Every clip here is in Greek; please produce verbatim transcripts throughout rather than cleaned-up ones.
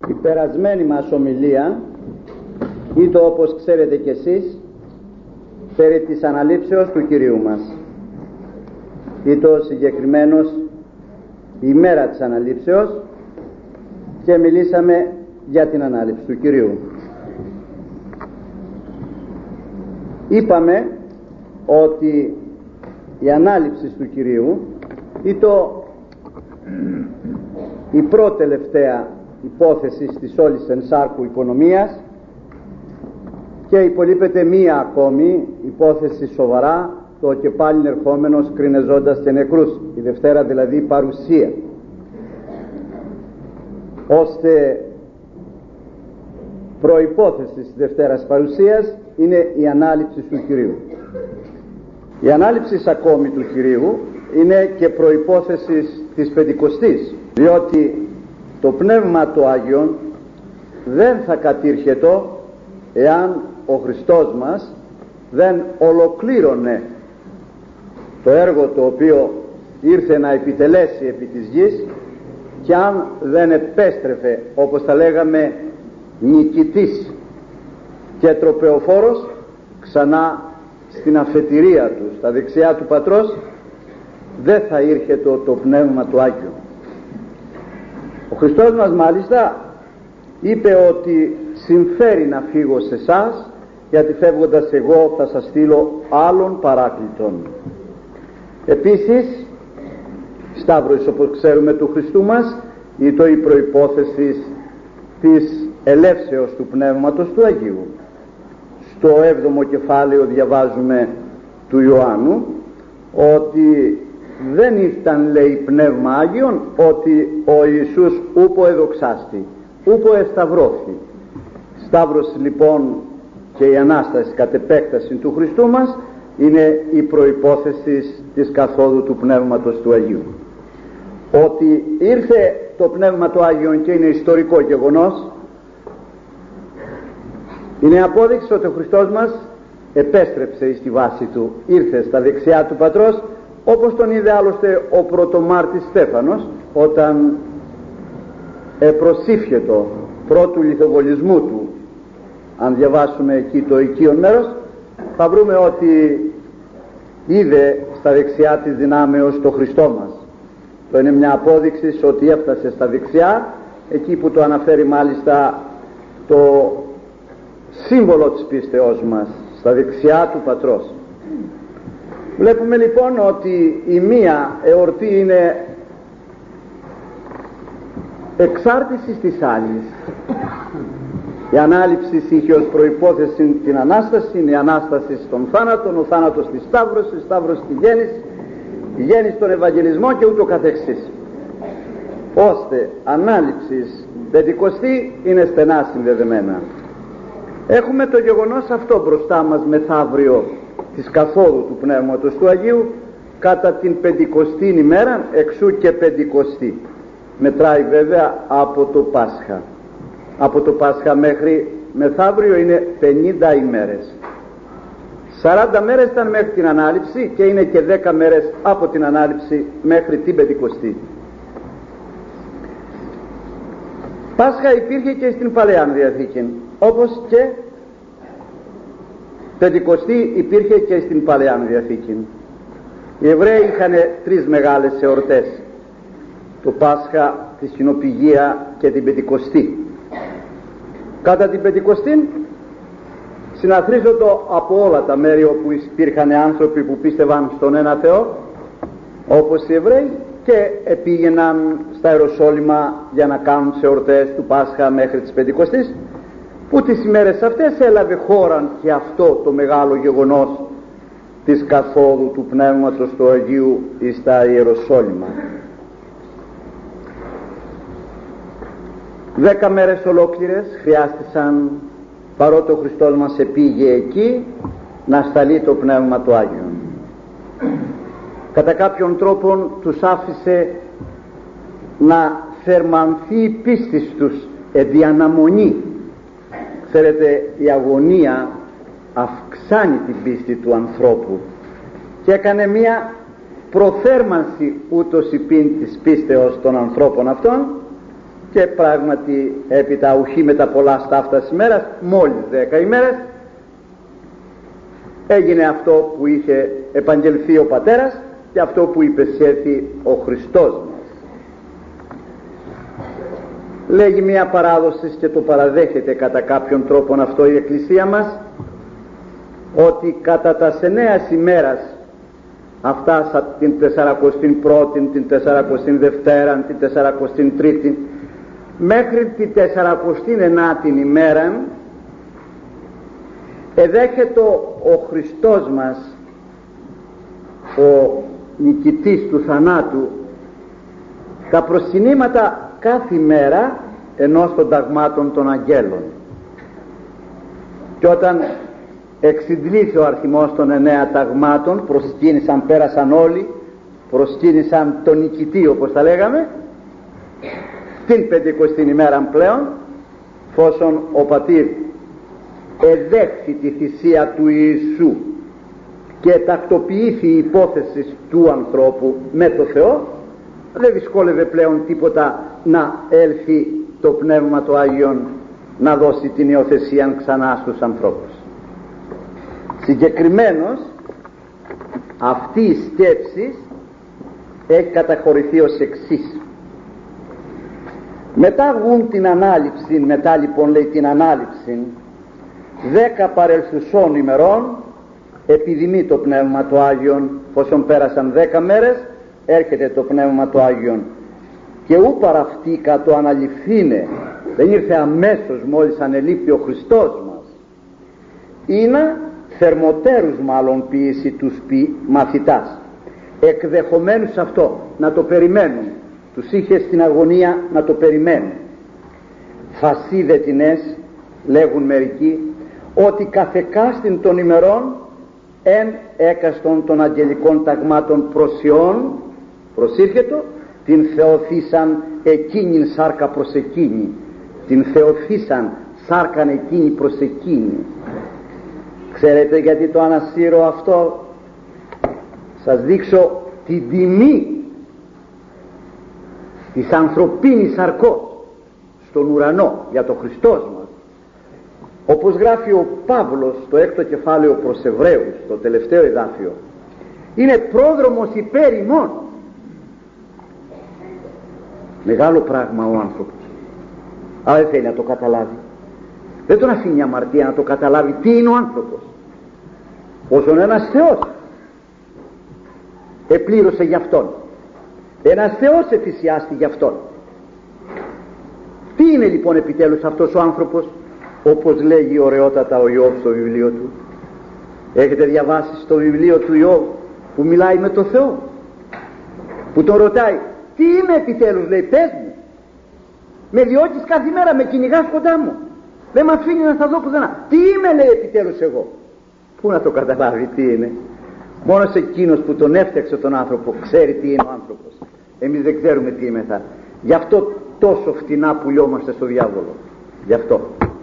Η περασμένη μας ομιλία ήταν, όπως ξέρετε κι εσείς, περί της αναλήψεως του Κυρίου μας. Ήταν συγκεκριμένος η μέρα της αναλήψεως και μιλήσαμε για την ανάληψη του Κυρίου. Είπαμε ότι η ανάληψη του Κυρίου ήταν η πρώτη τελευταία υπόθεση της όλης ενσάρκου οικονομίας και υπολείπεται μία ακόμη υπόθεση σοβαρά, το και πάλι ερχόμενος κρινεζώντας και νεκρούς, η Δευτέρα δηλαδή παρουσία, ώστε προϋπόθεση της Δευτέρας παρουσίας είναι η ανάληψη του Κυρίου. Η ανάληψη ακόμη του Κυρίου είναι και προϋπόθεση της Πεντηκοστής, διότι το Πνεύμα το Άγιον δεν θα κατήρχετο εάν ο Χριστός μας δεν ολοκλήρωνε το έργο το οποίο ήρθε να επιτελέσει επί της γης και αν δεν επέστρεφε, όπως θα λέγαμε, νικητής και τροπεοφόρος ξανά στην αφετηρία του, στα δεξιά του Πατρός, δεν θα ήρχετο το Πνεύμα του Άγιο. Ο Χριστός μας μάλιστα είπε ότι συμφέρει να φύγω σε εσάς, γιατί φεύγοντας εγώ θα σας στείλω άλλων παράκλητων. Επίσης, Σταύρος, όπως ξέρουμε, του Χριστού μας ήταν η προϋπόθεση της ελεύσεως του Πνεύματος του Αγίου. Στο έβδομο κεφάλαιο διαβάζουμε του Ιωάννου ότι δεν ήρθαν, λέει, Πνεύμα Άγιον, ότι ο Ιησούς ούπο εδοξάστη, ούπο εσταυρώθη. Σταύρος λοιπόν και η Ανάσταση κατ' επέκταση του Χριστού μας είναι η προϋπόθεση της καθόδου του Πνεύματος του Αγίου. Ότι ήρθε το Πνεύμα του Άγιον και είναι ιστορικό γεγονός, είναι απόδειξη ότι ο Χριστός μας επέστρεψε στη βάση του, ήρθε στα δεξιά του Πατρός, όπως τον είδε άλλωστε ο πρωτομάρτης Στέφανος όταν επροσήφιετο πρώτου λιθοβολισμού του. Αν διαβάσουμε εκεί το οικείο μέρος, θα βρούμε ότι είδε στα δεξιά της δυνάμεως το Χριστό μας. Το είναι μια απόδειξη ότι έφτασε στα δεξιά, εκεί που το αναφέρει μάλιστα το σύμβολο της πίστεώς μας, στα δεξιά του Πατρός. Βλέπουμε λοιπόν ότι η μία εορτή είναι εξάρτηση της άλλης. Η ανάληψη είχε ως προϋπόθεση την Ανάσταση, η Ανάσταση στον θάνατο, ο θάνατος στη Σταύρωση, η Σταύρωση στη γέννηση, η γέννηση στον Ευαγγελισμό και ούτω καθεξής. Ώστε ανάληψης Πεντηκοστή είναι στενά συνδεδεμένα. Έχουμε το γεγονός αυτό μπροστά μας μεθαύριο της καθόδου του Πνεύματος του Αγίου κατά την Πεντηκοστή ημέρα, εξού και Πεντηκοστή. Μετράει βέβαια από το Πάσχα. Από το Πάσχα μέχρι μεθαύριο είναι πενήντα ημέρες. σαράντα μέρες ήταν μέχρι την Ανάληψη και είναι και δέκα μέρες από την Ανάληψη μέχρι την Πεντηκοστή. Πάσχα υπήρχε και στην Παλαιά Διαθήκη, όπως και Πεντηκοστή υπήρχε και στην Παλαιά Διαθήκη. Οι Εβραίοι είχαν τρεις μεγάλες εορτές: το Πάσχα, τη Συνοπηγία και την Πεντηκοστή. Κατά την Πεντηκοστή συναθρίζονται από όλα τα μέρη όπου υπήρχαν άνθρωποι που πίστευαν στον ένα Θεό, όπως οι Εβραίοι, και επήγαιναν στα Ιεροσόλυμα για να κάνουν τις εορτές του Πάσχα μέχρι τις Πεντηκοστής, που τις ημέρες αυτές έλαβε χώραν και αυτό το μεγάλο γεγονός της καθόδου του Πνεύματος του Αγίου εις τα Ιεροσόλυμα. Δέκα μέρες ολόκληρες χρειάστησαν, παρότι ο Χριστός μας επήγε εκεί, να σταλεί το Πνεύμα του Άγιον. Κατά κάποιον τρόπο τους άφησε να θερμανθεί η πίστη τους εδι αναμονή. Ξέρετε, η αγωνία αυξάνει την πίστη του ανθρώπου και έκανε μία προθέρμανση ούτως υπήν της πίστεως των ανθρώπων αυτών, Και πράγματι έπειτα ουχή με τα πολλά στάφτας ημέρας, μόλις δέκα ημέρες, έγινε αυτό που είχε επαγγελθεί ο πατέρας και αυτό που υπεσχέθη ο Χριστός μας. Λέγει μια παράδοση και το παραδέχεται κατά κάποιον τρόπον αυτό η Εκκλησία μας, ότι κατά τα εννέα ημέρας αυτά την τεσσαρακοστήν πρώτη, την τεσσαρακοστήν δευτέρα, την τεσσαρακοστήν τρίτη μέχρι την τεσσαρακοστήν ενάτη ημέρα εδέχεται ο Χριστός μας, ο νικητής του θανάτου, τα προσκυνήματα κάθε μέρα ενός των ταγμάτων των αγγέλων. Και όταν εξυντλήθη ο αριθμός των εννέα ταγμάτων, προσκύνησαν, πέρασαν όλοι, προσκύνησαν τον νικητή όπως τα λέγαμε, την πεντηκοστή ημέρα πλέον, φόσον ο πατήρ εδέχθη τη θυσία του Ιησού και τακτοποιήθη η υπόθεση του ανθρώπου με το Θεό, δεν δυσκόλευε πλέον τίποτα να έλθει το Πνεύμα το Άγιον να δώσει την υιοθεσία ξανά στους ανθρώπους. Συγκεκριμένως αυτή η σκέψη έχει καταχωρηθεί ως εξής. Μετά βγουν την ανάληψη, μετά λοιπόν λέει την ανάληψη δέκα παρελθουσών ημερών, επιδημεί το Πνεύμα το Άγιον, πόσον πέρασαν δέκα μέρες έρχεται το Πνεύμα το Άγιον και ου παραυτήκα το αναληφθήνε, δεν ήρθε αμέσως μόλις ανελήφθη ο Χριστός μας, είναι θερμοτέρους μάλλον ποιήσει τους πει μαθητάς, εκδεχομένους αυτό να το περιμένουν, τους είχε στην αγωνία να το περιμένουν. Φασίδετινές λέγουν μερικοί, ότι καθεκάστην των ημερών εν έκαστον των αγγελικών ταγμάτων προσιών προσήρχετο την θεωθήσαν εκείνην σάρκα προς εκείνη, την θεωθήσαν σάρκαν εκείνη προς εκείνη. Ξέρετε γιατί το ανασύρω αυτό? Σας δείξω την τιμή της ανθρωπίνης σαρκός στον ουρανό για το Χριστός μας. Όπως γράφει ο Παύλος στο έκτο κεφάλαιο προς Εβραίους, το τελευταίο εδάφιο, είναι πρόδρομος υπέρ ημών. Μεγάλο πράγμα ο άνθρωπος, αλλά δεν θέλει να το καταλάβει, δεν τον αφήνει αμαρτία να το καταλάβει τι είναι ο άνθρωπος. Όσον ένας Θεός επλήρωσε γι' αυτόν, ένας Θεός εφησιάστη γι' αυτόν. Τι είναι λοιπόν επιτέλους αυτός ο άνθρωπος? Όπως λέγει ωραιότατα ο Ιώβ στο βιβλίο του. Έχετε διαβάσει στο βιβλίο του Ιώβ που μιλάει με τον Θεό, που τον ρωτάει τι είμαι επιτέλους, λέει, πες μου, με διώκεις κάθε μέρα, με κυνηγάς κοντά μου, δεν με αφήνει να στα δω πουθενά, τι είμαι, λέει, επιτέλους εγώ? Πού να το καταλάβει τι είναι? Μόνος εκείνος που τον έφτιαξε τον άνθρωπο ξέρει τι είναι ο άνθρωπος. Εμείς δεν ξέρουμε τι είμεθα. Γι' αυτό τόσο φτηνά πουλιόμαστε στο διάβολο. Γι' αυτό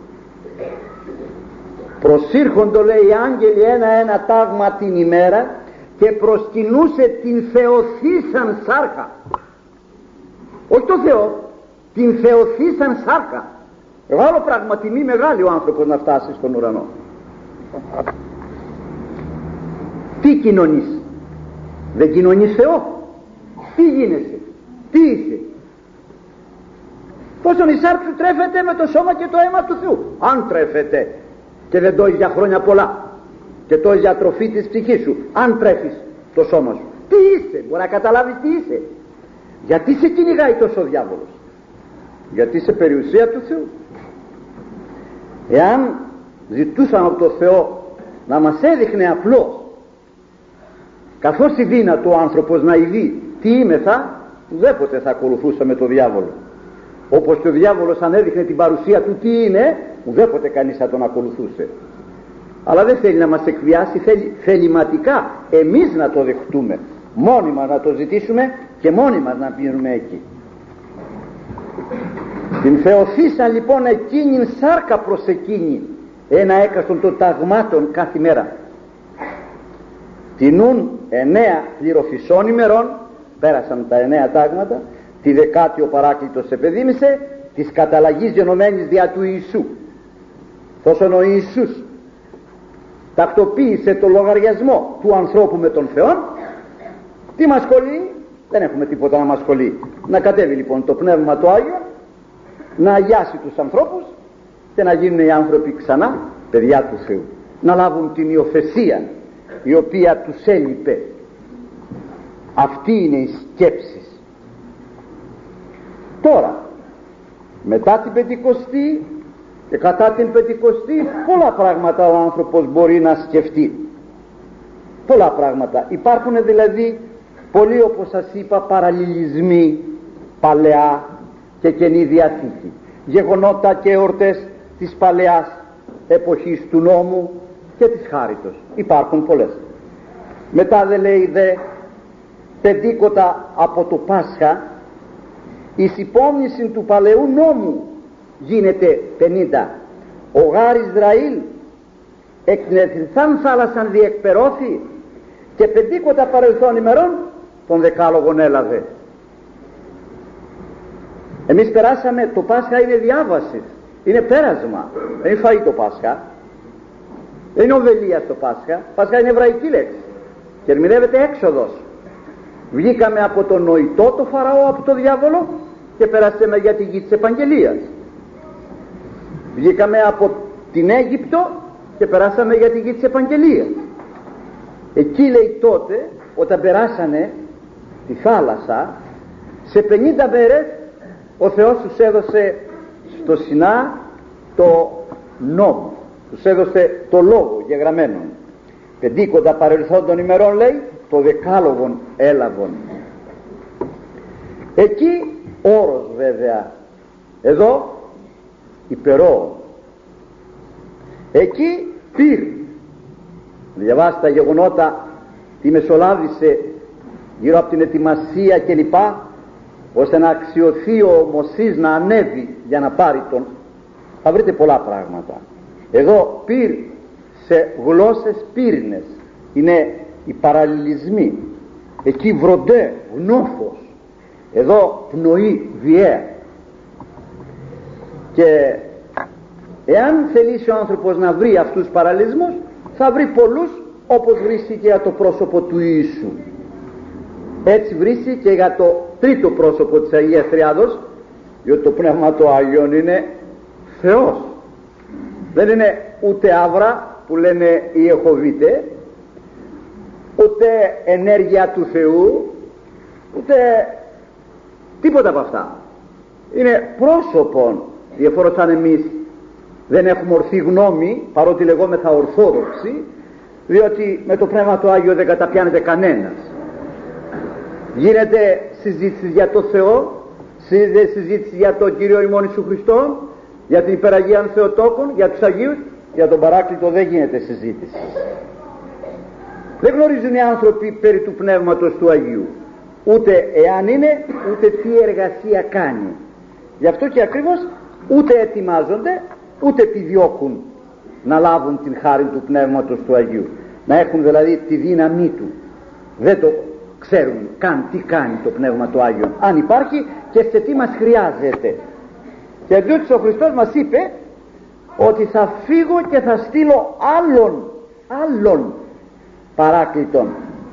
προσήρχοντο, λέει, οι άγγελοι ένα-ένα τάγμα την ημέρα και προσκυνούσε την θεωθήσαν σάρκα, όχι το Θεό, την θεωθήσαν σάρκα. Μεγάλο πράγμα, τιμή μεγάλη ο άνθρωπος να φτάσει στον ουρανό. Τι κοινωνείς? Δεν κοινωνείς Θεό? Τι γίνεσαι? Τι είσαι? Πόσον η σάρκα σου τρέφεται με το σώμα και το αίμα του Θεού, αν τρέφεται και δεν το έχεις για χρόνια πολλά και το έχεις για τροφή της ψυχής σου, αν τρέφεις το σώμα σου, τι είσαι? Μπορεί να καταλάβεις τι είσαι? Γιατί σε κυνηγάει τόσο ο διάβολος? Γιατί είσαι περιουσία του Θεού. Εάν ζητούσαν από το Θεό να μας έδειχνε απλώς, καθώς η δύνατο ο άνθρωπος να ειδεί τι είμεθα, ουδέποτε θα ακολουθούσαμε το διάβολο. Όπως και ο διάβολος αν έδειχνε την παρουσία του τι είναι, ουδέποτε κανείς θα τον ακολουθούσε. Αλλά δεν θέλει να μας εκβιάσει, θέλει θεληματικά εμείς να το δεχτούμε, μόνοι μας να το ζητήσουμε και μόνοι μας να πίνουμε εκεί. Την θεωθήσαν λοιπόν εκείνην σάρκα προς εκείνη, ένα έκαστον των ταγμάτων κάθε μέρα. Τινούν εννέα πληροφυσών ημερών, πέρασαν τα εννέα τάγματα, τη δεκάτη ο παράκλητος επεδίμησε της καταλλαγής γενομένης δια του Ιησού. Θόσον ο Ιησούς τακτοποίησε το λογαριασμό του ανθρώπου με τον Θεό, τι μας κολλεί? Δεν έχουμε τίποτα να μας κολλεί. Να κατέβει λοιπόν το Πνεύμα το Άγιο, να αγιάσει τους ανθρώπους και να γίνουν οι άνθρωποι ξανά παιδιά του Θεού, να λάβουν την υιοθεσία η οποία τους έλειπε. Αυτή είναι η σκέψη. Τώρα μετά την Πεντηκοστή και κατά την Πεντηκοστή πολλά πράγματα ο άνθρωπος μπορεί να σκεφτεί, πολλά πράγματα. Υπάρχουν δηλαδή πολλοί, όπως σας είπα, παραλληλισμοί παλαιά και Καινή Διαθήκη, γεγονότα και εορτές της παλαιάς εποχής του νόμου και της χάριτος. Υπάρχουν πολλές. Μετά δε λέει δε Πεντήκοτα από το Πάσχα, η υπόμνηση του παλαιού νόμου γίνεται πενήντα. Ο γάρ Ισραήλ εκ την εθνηθάν θάλασσαν διεκπερώθη και Πεντήκοτα παρελθόν ημερών τον δεκάλογον έλαβε. Εμείς περάσαμε, το Πάσχα είναι διάβαση, είναι πέρασμα, δεν είναι φαΐ το Πάσχα, δεν είναι οβελία το Πάσχα. Πάσχα είναι εβραϊκή λέξη και ερμηνεύεται έξοδος. Βγήκαμε από τον νοητό το Φαραώ, από το διάβολο, και περάσαμε για τη γη της Επαγγελίας. Βγήκαμε από την Αίγυπτο και περάσαμε για τη γη της Επαγγελίας. Εκεί λέει τότε, όταν περάσανε τη θάλασσα, σε πενήντα μέρες ο Θεός τους έδωσε στο Σινά το νόμο, τους έδωσε το λόγο γεγραμμένο. Πεντήκοντα παρελθόντων ημερών λέει, το δεκάλογον έλαβον. Εκεί όρος βέβαια, εδώ υπερό. Εκεί πυρ. Διαβάστε τα γεγονότα, τι μεσολάβησε γύρω από την ετοιμασία κλπ, ώστε να αξιωθεί ο Μωσής να ανέβει για να πάρει τον. Θα βρείτε πολλά πράγματα. Εδώ πυρ σε γλώσσες πύρινες είναι οι παραλληλισμοί. Εκεί βροντέ, γνώφος. Εδώ πνοή, βιαία. Και εάν θελήσει ο άνθρωπος να βρει αυτούς τους παραλληλισμούς, θα βρει πολλούς, όπως βρίσκει και για το πρόσωπο του Ιησού. Έτσι βρίσκει και για το τρίτο πρόσωπο της Αγίας Τριάδος, διότι το Πνεύμα το Άγιον είναι Θεός. Δεν είναι ούτε άβρα που λένε οι Εχωβίτες, ούτε ενέργεια του Θεού, ούτε τίποτα από αυτά. Είναι πρόσωπον. Διαφορά σαν εμείς δεν έχουμε ορθή γνώμη, παρότι λεγόμεθα ορθόδοξοι, διότι με το Πνεύμα το Άγιο δεν καταπιάνεται κανένας. Γίνεται συζήτηση για το Θεό, γίνεται συζήτηση για τον Κύριο ημών Ιησού Χριστόν, για την υπεραγίαν Θεοτόκων, για τους Αγίους. Για τον Παράκλητο δεν γίνεται συζήτηση. Δεν γνωρίζουν οι άνθρωποι περί του Πνεύματος του Αγίου, ούτε εάν είναι, ούτε τι εργασία κάνει. Γι' αυτό και ακριβώς ούτε ετοιμάζονται, ούτε επιδιώκουν να λάβουν την χάρη του Πνεύματος του Αγίου, να έχουν δηλαδή τη δύναμή του. Δεν το ξέρουν καν τι κάνει το Πνεύμα του Άγιο, αν υπάρχει και σε τι μας χρειάζεται. Και διότι ο Χριστός μας είπε ότι θα φύγω και θα στείλω άλλον άλλον παράκλητον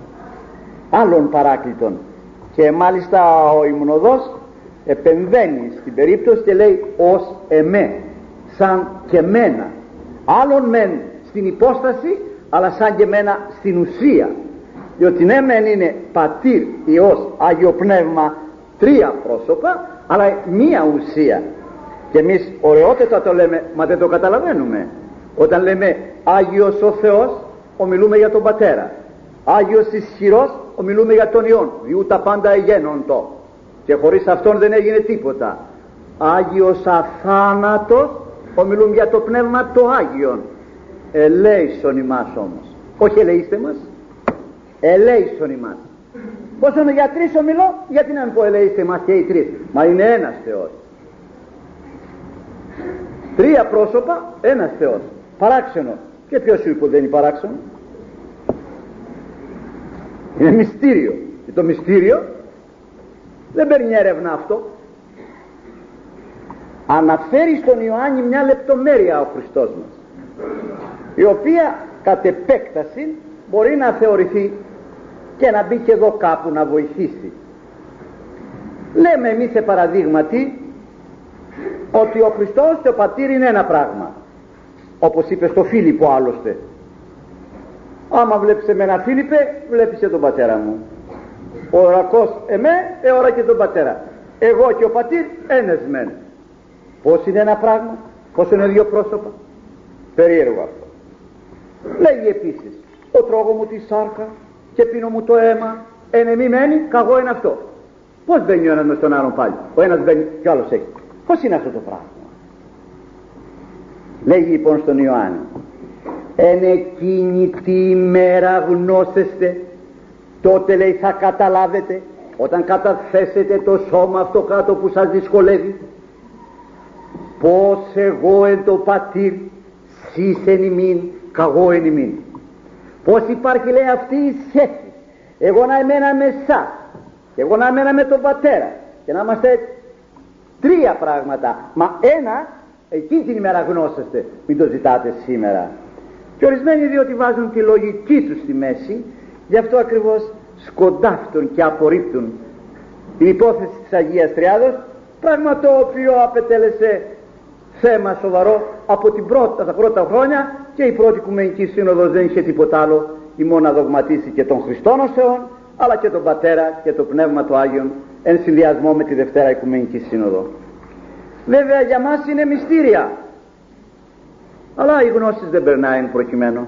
άλλον παράκλητον. Και μάλιστα ο Ιμνοδός επεμβαίνει στην περίπτωση και λέει ως εμέ, σαν και μένα, άλλον μεν στην υπόσταση αλλά σαν και μένα στην ουσία, διότι ναι μεν είναι Πατήρ, Υιός, Άγιο Πνεύμα, τρία πρόσωπα αλλά μία ουσία. Και εμείς ωραιότατα το λέμε, μα δεν το καταλαβαίνουμε. Όταν λέμε Άγιος ο Θεός, ομιλούμε για τον Πατέρα. Άγιος ισχυρός, ομιλούμε για τον Υιόν, διού τα πάντα εγένοντο, και χωρίς αυτόν δεν έγινε τίποτα. Άγιος αθάνατος, ομιλούμε για το Πνεύμα το Άγιον. Ελέησον ημάς όμως, όχι ελεήστε μας, ελέησον ημάς. Πόσο είναι για τρεις ομιλώ, γιατί να μην πω ελεήστε μας και οι τρεις, μα είναι ένας Θεός. Τρία πρόσωπα, ένας Θεός, παράξενο. Και ποιος σου είπε δεν είναι παράξενο? Είναι μυστήριο. Και το μυστήριο δεν παίρνει έρευνα αυτό. αναφέρει στον Ιωάννη μια λεπτομέρεια ο Χριστός μας, η οποία κατ' επέκταση μπορεί να θεωρηθεί και να μπει και εδώ κάπου να βοηθήσει. Λέμε εμείς σε παραδείγματι ότι ο Χριστός και ο Πατήρ είναι ένα πράγμα, όπως είπε στο Φίλιππο άλλωστε. Άμα βλέπεις εμένα Φίλιππε, βλέπεις και τον πατέρα μου. Ο ορακός εμέ, εώρα και τον πατέρα. Εγώ και ο Πατήρ ένας μεν. Πώς είναι ένα πράγμα, πώς είναι δύο πρόσωπα? Περίεργο αυτό. Λέγει επίσης, ο τρώγω μου τη σάρκα και πίνω μου το αίμα, εν εμή μένει, καγώ είναι αυτό. Πώς μπαίνει ο ένας μες τον άλλον πάλι? Ο ένας μπαίνει και ο άλλος έχει. Πώς είναι αυτό το πράγμα? Λέγει λοιπόν στον Ιωάννη, εν εκείνη τη ημέρα γνώσεστε, τότε λέει θα καταλάβετε, όταν καταθέσετε το σώμα αυτό κάτω που σας δυσκολεύει, πως εγώ εν το Πατήρ, σεις εν ημίν, καγώ εν ημίν. Πως υπάρχει λέει αυτή η σχέση, εγώ να εμένα με εσάς, εγώ να εμένα με τον Πατέρα, και να είμαστε τρία πράγματα, μα ένα εκείνη την ημέρα γνώσεστε, μην το ζητάτε σήμερα. Και ορισμένοι διότι βάζουν τη λογική τους στη μέση, γι' αυτό ακριβώς σκοντάφτουν και απορρίπτουν την υπόθεση της Αγίας Τριάδος, πράγμα το οποίο απετέλεσε θέμα σοβαρό από την πρώτα, τα πρώτα χρόνια, και η πρώτη Οικουμενική Σύνοδος δεν είχε τίποτα άλλο ή μόνο να δογματίσει και τον Χριστόν ως Θεόν, αλλά και τον Πατέρα και το Πνεύμα του Άγιον εν συνδυασμό με τη Δευτέρα Οικουμενική Σύνοδο. Βέβαια για μας είναι μυστήρια, αλλά η γνώση δεν περνάει εν προκειμένου.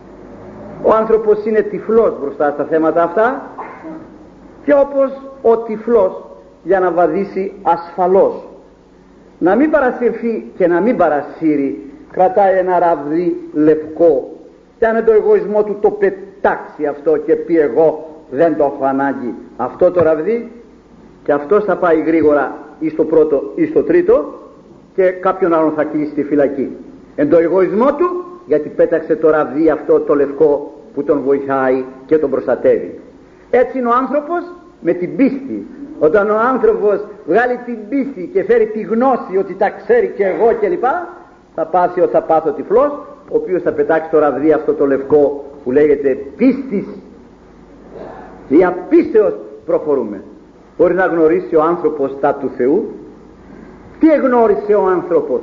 Ο άνθρωπος είναι τυφλός μπροστά στα θέματα αυτά, και όπως ο τυφλός για να βαδίσει ασφαλώς, να μην παρασυρθεί και να μην παρασύρει, κρατάει ένα ραβδί λευκό, και αν το εγωισμό του το πετάξει αυτό και πει εγώ δεν το έχω ανάγκη αυτό το ραβδί, και αυτός θα πάει γρήγορα ή στο πρώτο ή στο τρίτο, και κάποιον άλλον θα κλείσει στη φυλακή εν το εγωισμό του, γιατί πέταξε το ραβδί αυτό το λευκό που τον βοηθάει και τον προστατεύει. Έτσι είναι ο άνθρωπος με την πίστη. Όταν ο άνθρωπος βγάλει την πίστη και φέρει τη γνώση ότι τα ξέρει και εγώ κλπ, θα πάσει ότι θα πάθω τυφλός, ο οποίος θα πετάξει το ραβδί αυτό το λευκό που λέγεται πίστης. Για πίστεως προχωρούμε. Μπορεί να γνωρίσει ο άνθρωπος τα του Θεού. Τι εγνώρισε ο άνθρωπος?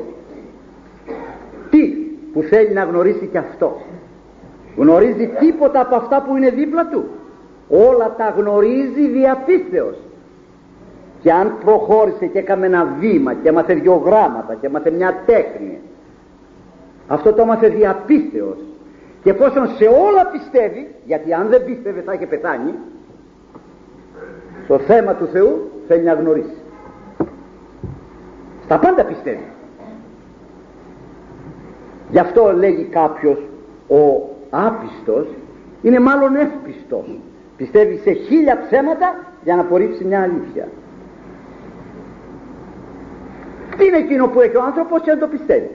Τι που θέλει να γνωρίσει και αυτό? Γνωρίζει τίποτα από αυτά που είναι δίπλα του? Όλα τα γνωρίζει δια πίστεως. Και αν προχώρησε και έκαμε ένα βήμα και έμαθε δυο γράμματα και έμαθε μια τέχνη, αυτό το έμαθε δια πίστεως. Και εφόσον σε όλα πιστεύει, γιατί αν δεν πίστευε θα είχε πεθάνει, στο θέμα του Θεού θέλει να γνωρίσει. Στα πάντα πιστεύει. Γι' αυτό λέγει κάποιος, ο άπιστος είναι μάλλον εύπιστος. Πιστεύει σε χίλια ψέματα για να απορρίψει μια αλήθεια. Τι είναι εκείνο που έχει ο άνθρωπος και δεν το πιστεύει?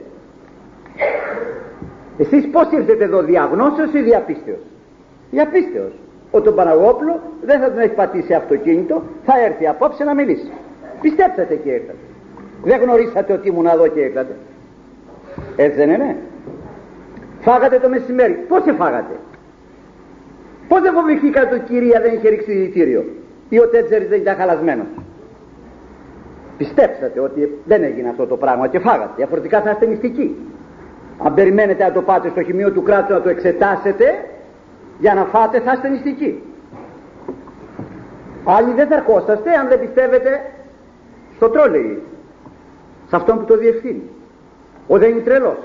Εσείς πώς ήρθετε εδώ, διαγνώσεως ή διαπίστεως? Διαπίστεως. Ο τον Παναγόπουλο δεν θα τον έχει πατήσει αυτοκίνητο, θα έρθει απόψε να μιλήσει. Πιστέψατε και ήρθατε. Δεν γνωρίσατε ότι ήμουν εδώ και ήρθατε. Έτσι δεν είναι? Φάγατε το μεσημέρι. Πώς εφάγατε? Πώς δεν φοβηθήκατε ότι η κυρία δεν είχε ρίξει δηλητήριο ή ο τέτζερης δεν ήταν χαλασμένος? Πιστέψατε ότι δεν έγινε αυτό το πράγμα και φάγατε. Διαφορετικά θα είστε μυστικοί. Αν περιμένετε να το πάτε στο χημείο του κράτους να το εξετάσετε για να φάτε, θα είστε μυστικοί. Άλλοι δεν θα ερχόσαστε αν δεν πιστεύετε στο τρόλεϊ, σε αυτόν που το διευθύνει. Ο δεν είναι τρελός.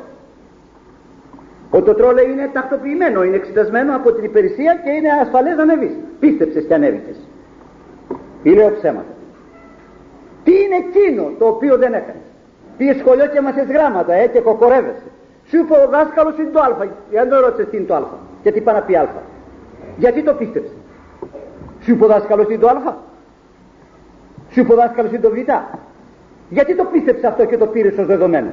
Ο το τρόλεϊ είναι τακτοποιημένο, είναι εξετασμένο από την υπηρεσία και είναι ασφαλές να ανέβεις. Πίστεψες και ανέβηκες. Ή λέω ψέματα? Τι είναι εκείνο το οποίο δεν έκανες? Πήγες σχολείο και έμαθες γράμματα, ε, και κοκορεύεσαι. Σου είπε ο δάσκαλος είναι το α. Γιατί δεν ρώτησες τι είναι το α? Γιατί είπα να πει α. Γιατί το πίστεψες? Σου είπε ο δάσκαλος είναι το α. Σου είπε ο δάσκαλος είναι το β. Γιατί το πίστεψες αυτό και το πήρες ως δεδομένο?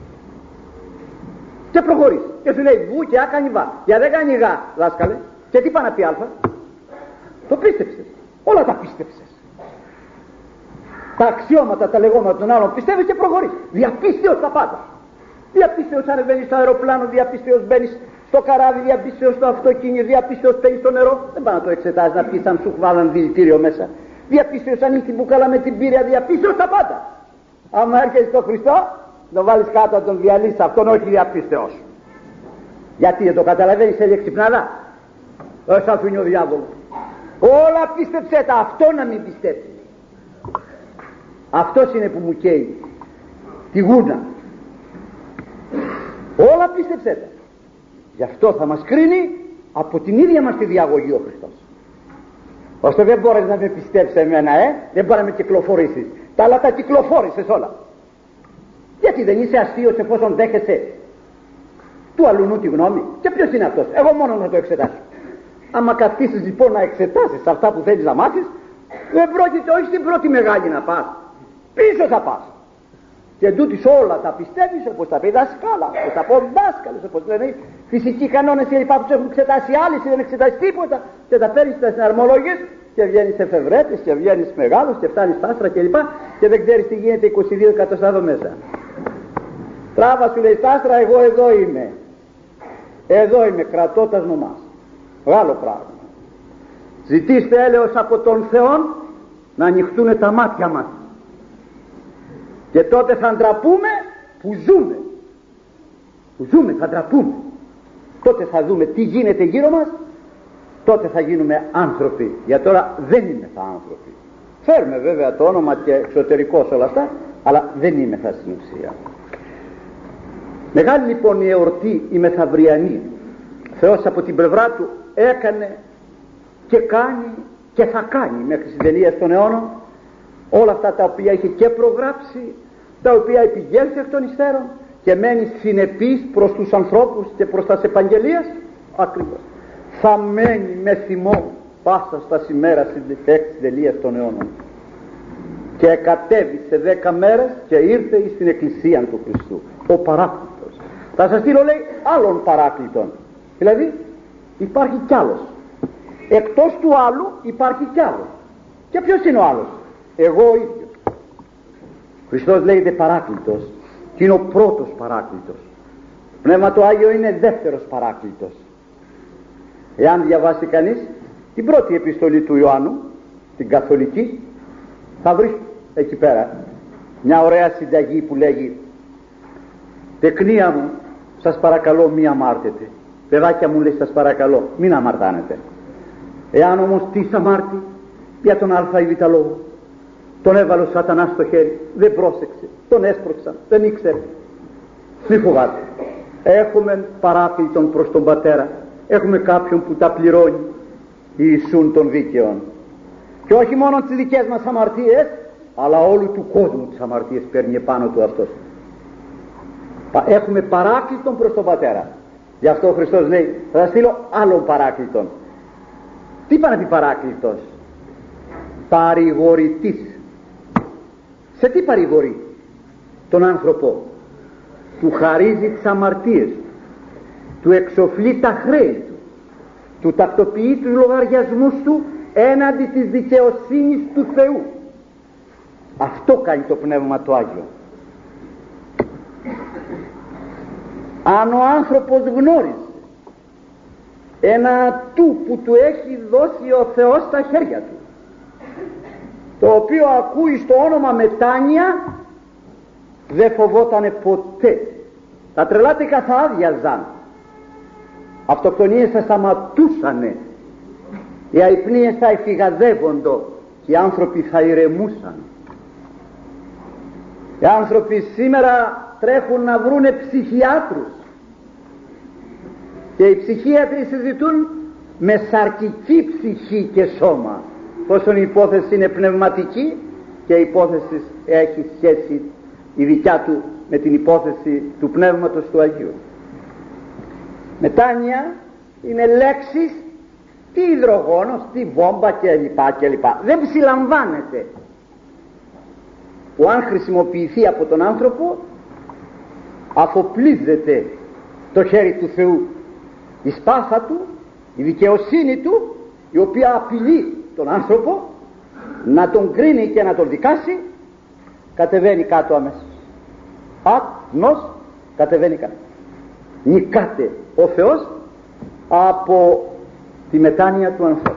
Και προχωρείς. Και σου λέει βου και α κάνει βα. Για δεν κάνει γα, δάσκαλε. Και τι είπα να πει α? Το πίστεψες. Όλα τα πίστεψες. τα αξιώματα, τα λεγόμενα των άλλων πιστεύει και προχωρεί. Διαπίστεως τα πάντα. Διαπίστεως ανεβαίνεις στο αεροπλάνο, διαπίστεως μπαίνεις στο καράβι, διαπίστεως στο αυτοκίνητο, διαπίστεως παίρνεις στο νερό. Δεν πάει να το εξετάσεις να πεις αν σου βάλαν δηλητήριο μέσα. Διαπίστεως αν είσαι την μπουκάλα με την πύρια, διαπίστεως τα πάντα. Άμα έρχεσαι στο Χριστό, το βάλεις κάτω, τον διαλύσεις αυτόν, όχι διαπίστεως. Γιατί δεν το καταλαβαίνεις, θέλει εξυπνάδα. Δεν σ' αφήνει ο διάβολος. Όλα πίστεψέ τα, αυτό να μην πιστέψεις. Αυτός είναι που μου καίει τη γούνα. Όλα πίστεψέ τα. Γι' αυτό θα μας κρίνει από την ίδια μας τη διαγωγή ο Χριστός. Ώστε δεν μπορείς να με πιστέψεις εμένα, ε, δεν μπορεί να με κυκλοφορήσεις. Τα άλλα τα κυκλοφόρησες όλα. Γιατί δεν είσαι αστείος εφόσον δέχεσαι του αλλουνού τη γνώμη? Και ποιος είναι αυτός? Εγώ μόνο να το εξετάσω. Άμα καθίσεις λοιπόν να εξετάσεις αυτά που θέλεις να μάθεις, δεν πρόκειται όχι στην πρώτη μεγάλη να πας, πίσω θα πας. Και τούτης όλα τα πιστεύεις όπως τα πει δασκάλα, όπως τα πω δάσκαλος, όπως λένε φυσικοί κανόνες και λοιπά που έχουν εξετάσει άλλοι, δεν εξετάσει τίποτα, και τα παίρνεις στα συναρμολόγες και βγαίνεις εφευρέτης και βγαίνεις μεγάλος και φτάνεις στα άστρα κλπ. Και, και δεν ξέρεις τι γίνεται είκοσι δύο εκατοστά εδώ μέσα. Τράβα σου λέει στα άστρα, εγώ εδώ είμαι. Εδώ είμαι, κρατώ τα νομάς. Μεγάλο πράγμα. Ζητήστε έλεος από τον Θεό να ανοιχτούν τα μάτια μας. Και τότε θα ντραπούμε που ζούμε. Που ζούμε, θα ντραπούμε. Τότε θα δούμε τι γίνεται γύρω μας. Τότε θα γίνουμε άνθρωποι. Για τώρα δεν είμαι θα άνθρωποι. Φέρουμε βέβαια το όνομα και εξωτερικό σε όλα αυτά, αλλά δεν είμαι θα στην ουσία. Μεγάλη λοιπόν η εορτή η μεθαυριανή. Θεός από την πλευρά του έκανε και κάνει και θα κάνει μέχρι τις τελείες των αιώνων όλα αυτά τα οποία είχε και προγράψει, τα οποία επιγέλθει εκ των υστέρων και μένει συνεπής προς τους ανθρώπους και προς τα επαγγελίας. Ακριβώς θα μένει με θυμό πάσα στα ημέρα της τελείας των αιώνων. Και κατέβη σε δέκα μέρες και ήρθε στην εκκλησία του Χριστού ο παράκλητος. Θα σας στείλω λέει άλλων παράκλητων. Δηλαδή υπάρχει κι άλλος. Εκτός του άλλου υπάρχει κι άλλος. Και ποιος είναι ο άλλος? Εγώ ο ίδιος. Ο Χριστός λέγεται παράκλητος και είναι ο πρώτος παράκλητος. Πνεύμα το Άγιο είναι δεύτερος παράκλητος. Εάν διαβάσει κανείς την πρώτη επιστολή του Ιωάννου, την καθολική, θα βρει εκεί πέρα μια ωραία συνταγή που λέγει: τεκνία μου, σας παρακαλώ μη αμάρτετε. Παιδάκια μου, λέει, σας παρακαλώ μην αμαρτάνετε. Εάν όμως τι αμάρτη για τον α ή β λόγο, τον έβαλε ο σατανάς στο χέρι, δεν πρόσεξε, τον έσπρωξαν, δεν ήξερε, μη φοβάται. Έχουμε παράκλητον προς τον Πατέρα, έχουμε κάποιον που τα πληρώνει, Ιησούν των δίκαιων. Και όχι μόνο τις δικές μας αμαρτίες, αλλά όλου του κόσμου τις αμαρτίες παίρνει επάνω του αυτός. Έχουμε παράκλητον προς τον Πατέρα. Γι' αυτό ο Χριστός λέει: θα στείλω άλλον παράκλητον. Τι πάνε πει παράκλητος? Παρηγορητής. Σε τι παρηγορεί? Τον άνθρωπο. Του χαρίζει τις αμαρτίες, του εξοφλεί τα χρέη του, του τακτοποιεί τους λογαριασμούς του έναντι της δικαιοσύνης του Θεού. Αυτό κάνει το Πνεύμα το Άγιο. Αν ο άνθρωπος γνώριζε ένα του που του έχει δώσει ο Θεός στα χέρια του, το οποίο ακούει στο όνομα μετάνοια, δεν φοβότανε ποτέ. Τα τρελάτικα θα άδειαζαν, αυτοκτονίες θα σταματούσανε, οι αϊπνίες θα εφηγαδεύοντο και οι άνθρωποι θα ηρεμούσαν. Οι άνθρωποι σήμερα τρέχουν να βρούνε ψυχιάτρους και οι ψυχίατροι συζητούν με σαρκική ψυχή και σώμα, πόσον η υπόθεση είναι πνευματική και η υπόθεση έχει σχέση η δικιά του με την υπόθεση του Πνεύματος του Αγίου. Μετάνοια είναι λέξεις, τι υδρογόνος, τι βόμβα κλπ. Δεν συλλαμβάνεται, που αν χρησιμοποιηθεί από τον άνθρωπο αφοπλίζεται το χέρι του Θεού, η σπάθα του, η δικαιοσύνη του, η οποία απειλεί τον άνθρωπο να τον κρίνει και να τον δικάσει κατεβαίνει κάτω αμέσως. Άτμος κατεβαίνει κάτω. Νικάται ο Θεός από τη μετάνοια του ανθρώπου.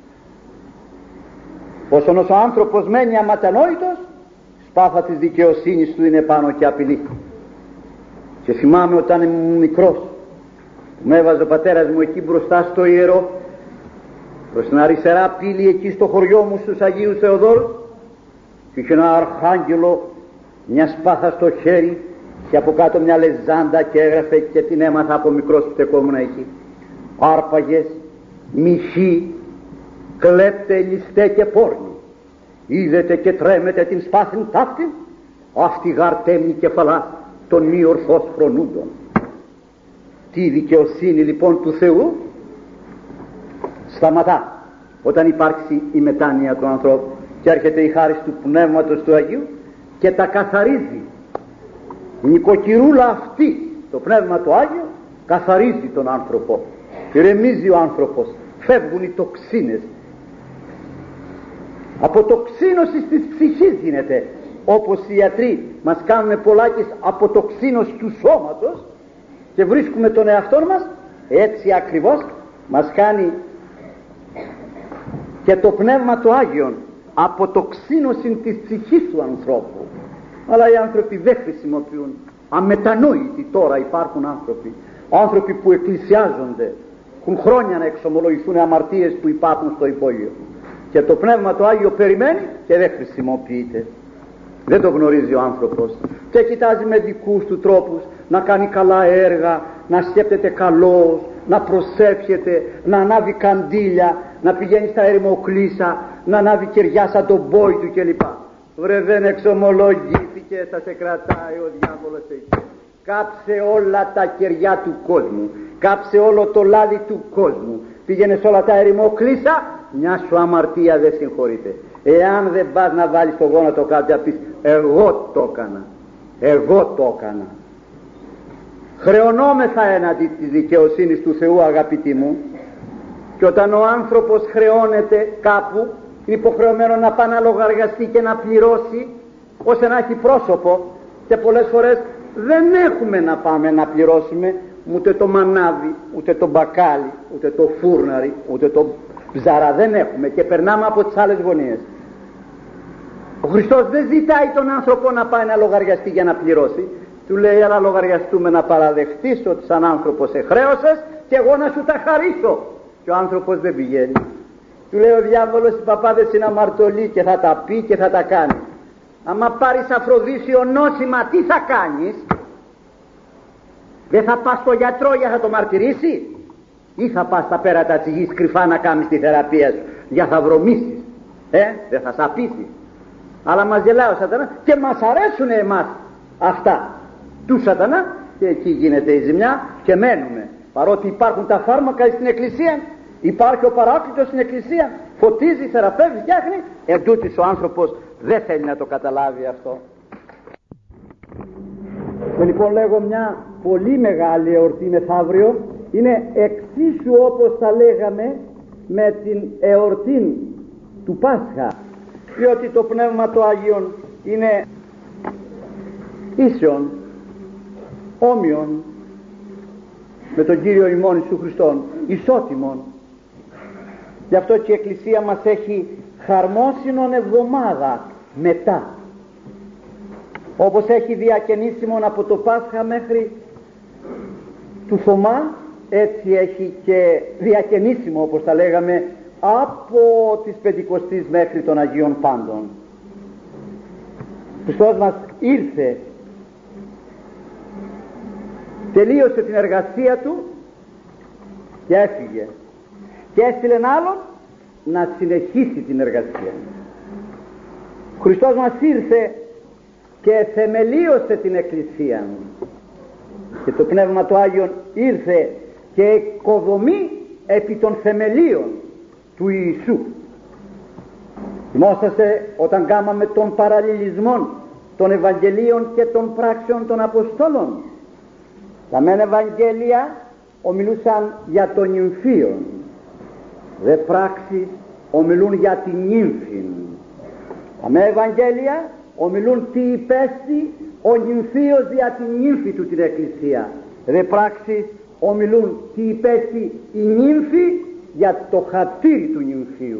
Όσον ο άνθρωπος μένει αματανόητος, σπάθα της δικαιοσύνης του είναι πάνω και απειλεί. Και θυμάμαι όταν ήμουν μικρός, που με έβαζε ο πατέρας μου εκεί μπροστά στο ιερό, προς την αριστερά πύλη εκεί στο χωριό μου στους Αγίους Θεοδόρους, και είχε ένα αρχάγγελο, μια σπάθα στο χέρι και από κάτω μια λεζάντα, και έγραφε, και την έμαθα από μικρός που στεκόμουν εκεί: άρπαγες, μοιχοί, κλέπτε, ληστέ και πόρνοι, είδετε και τρέμετε την σπάθην ταύτην, αυτή γαρτέμνη κεφαλά των μη ορθώς φρονούντων. Τι δικαιοσύνη λοιπόν του Θεού σταματά όταν υπάρξει η μετάνοια του ανθρώπου και έρχεται η χάρις του Πνεύματος του Αγίου και τα καθαρίζει. Η νοικοκυρούλα αυτή, το Πνεύμα του Άγιο, καθαρίζει τον άνθρωπο, ηρεμίζει ο άνθρωπος, φεύγουν οι τοξίνες. Αποτοξίνωση της ψυχής γίνεται, όπως οι ιατροί μας κάνουν πολλάκις αποτοξίνωση του σώματος και βρίσκουμε τον εαυτό μας, έτσι ακριβώς μας κάνει και το Πνεύμα του Άγιον αποτοξίνωση της ψυχής του ανθρώπου. Αλλά οι άνθρωποι δεν χρησιμοποιούν. Αμετανόητοι τώρα υπάρχουν άνθρωποι, άνθρωποι που εκκλησιάζονται, έχουν χρόνια να εξομολογηθούν αμαρτίες που υπάρχουν στο υπόγειο, και το Πνεύμα το Άγιο περιμένει και δεν χρησιμοποιείται. Δεν το γνωρίζει ο άνθρωπος και κοιτάζει με δικούς του τρόπους να κάνει καλά έργα, να σκέπτεται καλώς, να προσεύχεται, να ανάβει καντήλια, να πηγαίνει στα ερημοκλήσα, να ανάβει κεριά σαν τον μπόι του κλπ. Βρε, δεν εξομολογήθηκε, θα σε κρατάει ο διάβολος εκεί. Κάψε όλα τα κεριά του κόσμου, κάψε όλο το λάδι του κόσμου, πήγαινε σε όλα τα ερημοκλήσα, μια σου αμαρτία δεν συγχωρείται. Εάν δεν πας να βάλεις το γόνατο κάτω και πεις εγώ το έκανα, εγώ το έκανα, χρεωνόμεθα έναντι της δικαιοσύνης του Θεού, αγαπητοί μου. Και όταν ο άνθρωπος χρεώνεται κάπου, είναι υποχρεωμένο να πάει να λογαριαστεί και να πληρώσει, ώστε να έχει πρόσωπο. Και πολλές φορές δεν έχουμε να πάμε να πληρώσουμε ούτε το μανάβι, ούτε το μπακάλι, ούτε το φούρναρι, ούτε το ψαρά. Δεν έχουμε και περνάμε από τις άλλες γωνίες. Ο Χριστός δεν ζητάει τον άνθρωπο να πάει να λογαριαστεί για να πληρώσει. Του λέει, αλλά λογαριαστούμε να παραδεχτείς ότι σαν άνθρωπος σε χρέωσες και εγώ να σου τα χαρίσω. Και ο άνθρωπος δεν πηγαίνει. Του λέει ο διάβολος, οι παπάδες είναι αμαρτωλοί και θα τα πει και θα τα κάνει. Άμα πάρεις Αφροδίσιο νόσημα, τι θα κάνεις? Δεν θα πας στο γιατρό για να το μαρτυρήσει, ή θα πας στα πέρατα της γης κρυφά να κάνεις τη θεραπεία σου για θα βρωμήσεις? Ε, δεν θα σαπίσεις. Αλλά μας γελάει ο σατανάς και μας αρέσουν εμάς αυτά του σατανά, και εκεί γίνεται η ζημιά και μένουμε. Παρότι υπάρχουν τα φάρμακα στην εκκλησία, υπάρχει ο Παράκλητος στην εκκλησία, φωτίζει, θεραπεύει, φτιάχνει, εν τούτης ο άνθρωπος δεν θέλει να το καταλάβει αυτό. Και λοιπόν λέγω, μια πολύ μεγάλη εορτή μεθαύριο είναι εξίσου όπως θα λέγαμε με την εορτή του Πάσχα, διότι το Πνεύμα το Άγιον είναι ίσιον, όμοιον με τον Κύριο ημών Ιησού Χριστόν, ισότιμον. Γι' αυτό και η Εκκλησία μας έχει χαρμόσυνον εβδομάδα μετά, όπως έχει διακαινήσιμον από το Πάσχα μέχρι του Θωμά, έτσι έχει και διακαινήσιμο, όπως τα λέγαμε, από της Πεντηκοστής μέχρι των Αγίων Πάντων. Ο Χριστός μας ήρθε, τελείωσε την εργασία του και έφυγε και έστειλε άλλον να συνεχίσει την εργασία. Ο Χριστός μας ήρθε και θεμελίωσε την Εκκλησία, και το Πνεύμα του Άγιον ήρθε και οικοδομεί επί των θεμελίων του Ιησού. Θυμόσαστε όταν κάναμε τον παραλληλισμό των Ευαγγελίων και των πράξεων των Αποστόλων? Τα μεν Ευαγγέλια ομιλούσαν για τον νυμφίον, δε πράξεις ομιλούν για την νύμφην. Τα μεν Ευαγγέλια ομιλούν τι υπέστη ο νυμφίος δια την νύμφη του την εκκλησία. Δε πράξεις ομιλούν τι υπέστη η νύμφη για το χατήρι του νυμφίου.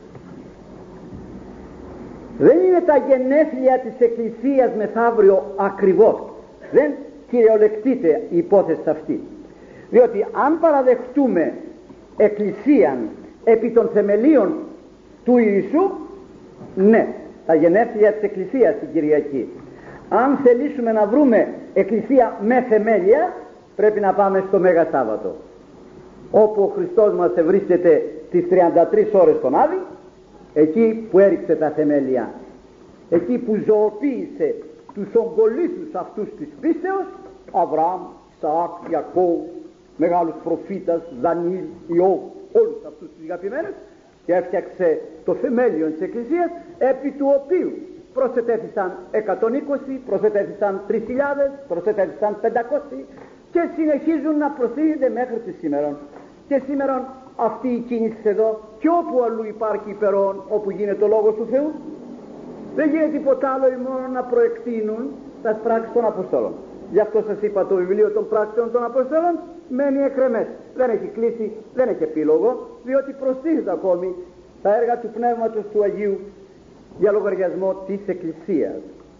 Δεν είναι τα γενέθλια της εκκλησίας μεθαύριο ακριβώς, δεν κυριολεκτείται η υπόθεση αυτή, διότι αν παραδεχτούμε εκκλησίαν επί των θεμελίων του Ιησού, ναι, τα γενέθλια της εκκλησίας την Κυριακή. Αν θελήσουμε να βρούμε εκκλησία με θεμέλια, πρέπει να πάμε στο Μέγα Σάββατο, όπου ο Χριστός μας βρίσκεται τις τριάντα τρεις ώρες τον Άδη, εκεί που έριξε τα θεμέλια, εκεί που ζωοποίησε τους ογκολίθους αυτούς της πίστεως, Αβραάμ, Ισαάκ, Ιακώβ, μεγάλους προφήτας, Δανιήλ, Ιώβ, όλους αυτούς τους αγαπημένους, και έφτιαξε το θεμέλιο της Εκκλησίας, επί του οποίου προσετέθησαν εκατόν είκοσι, προσετέθησαν τρεις χιλιάδες, προσετέθησαν πεντακόσιοι και συνεχίζουν να προστίθενται μέχρι τη σήμερα. Και σήμερα αυτή η κίνηση εδώ, και όπου αλλού υπάρχει υπερών, όπου γίνεται ο Λόγος του Θεού, δεν γίνεται τίποτα άλλο ή μόνο να προεκτείνουν τα πράξεις των Αποστόλων. Γι' αυτό σας είπα, το βιβλίο των πράξεων των Αποστόλων μένει εκρεμές. Δεν έχει κλείσει, δεν έχει επίλογο, διότι προστίθεται ακόμη τα έργα του Πνεύματος του Αγίου για λογαριασμό της Εκκλησίας.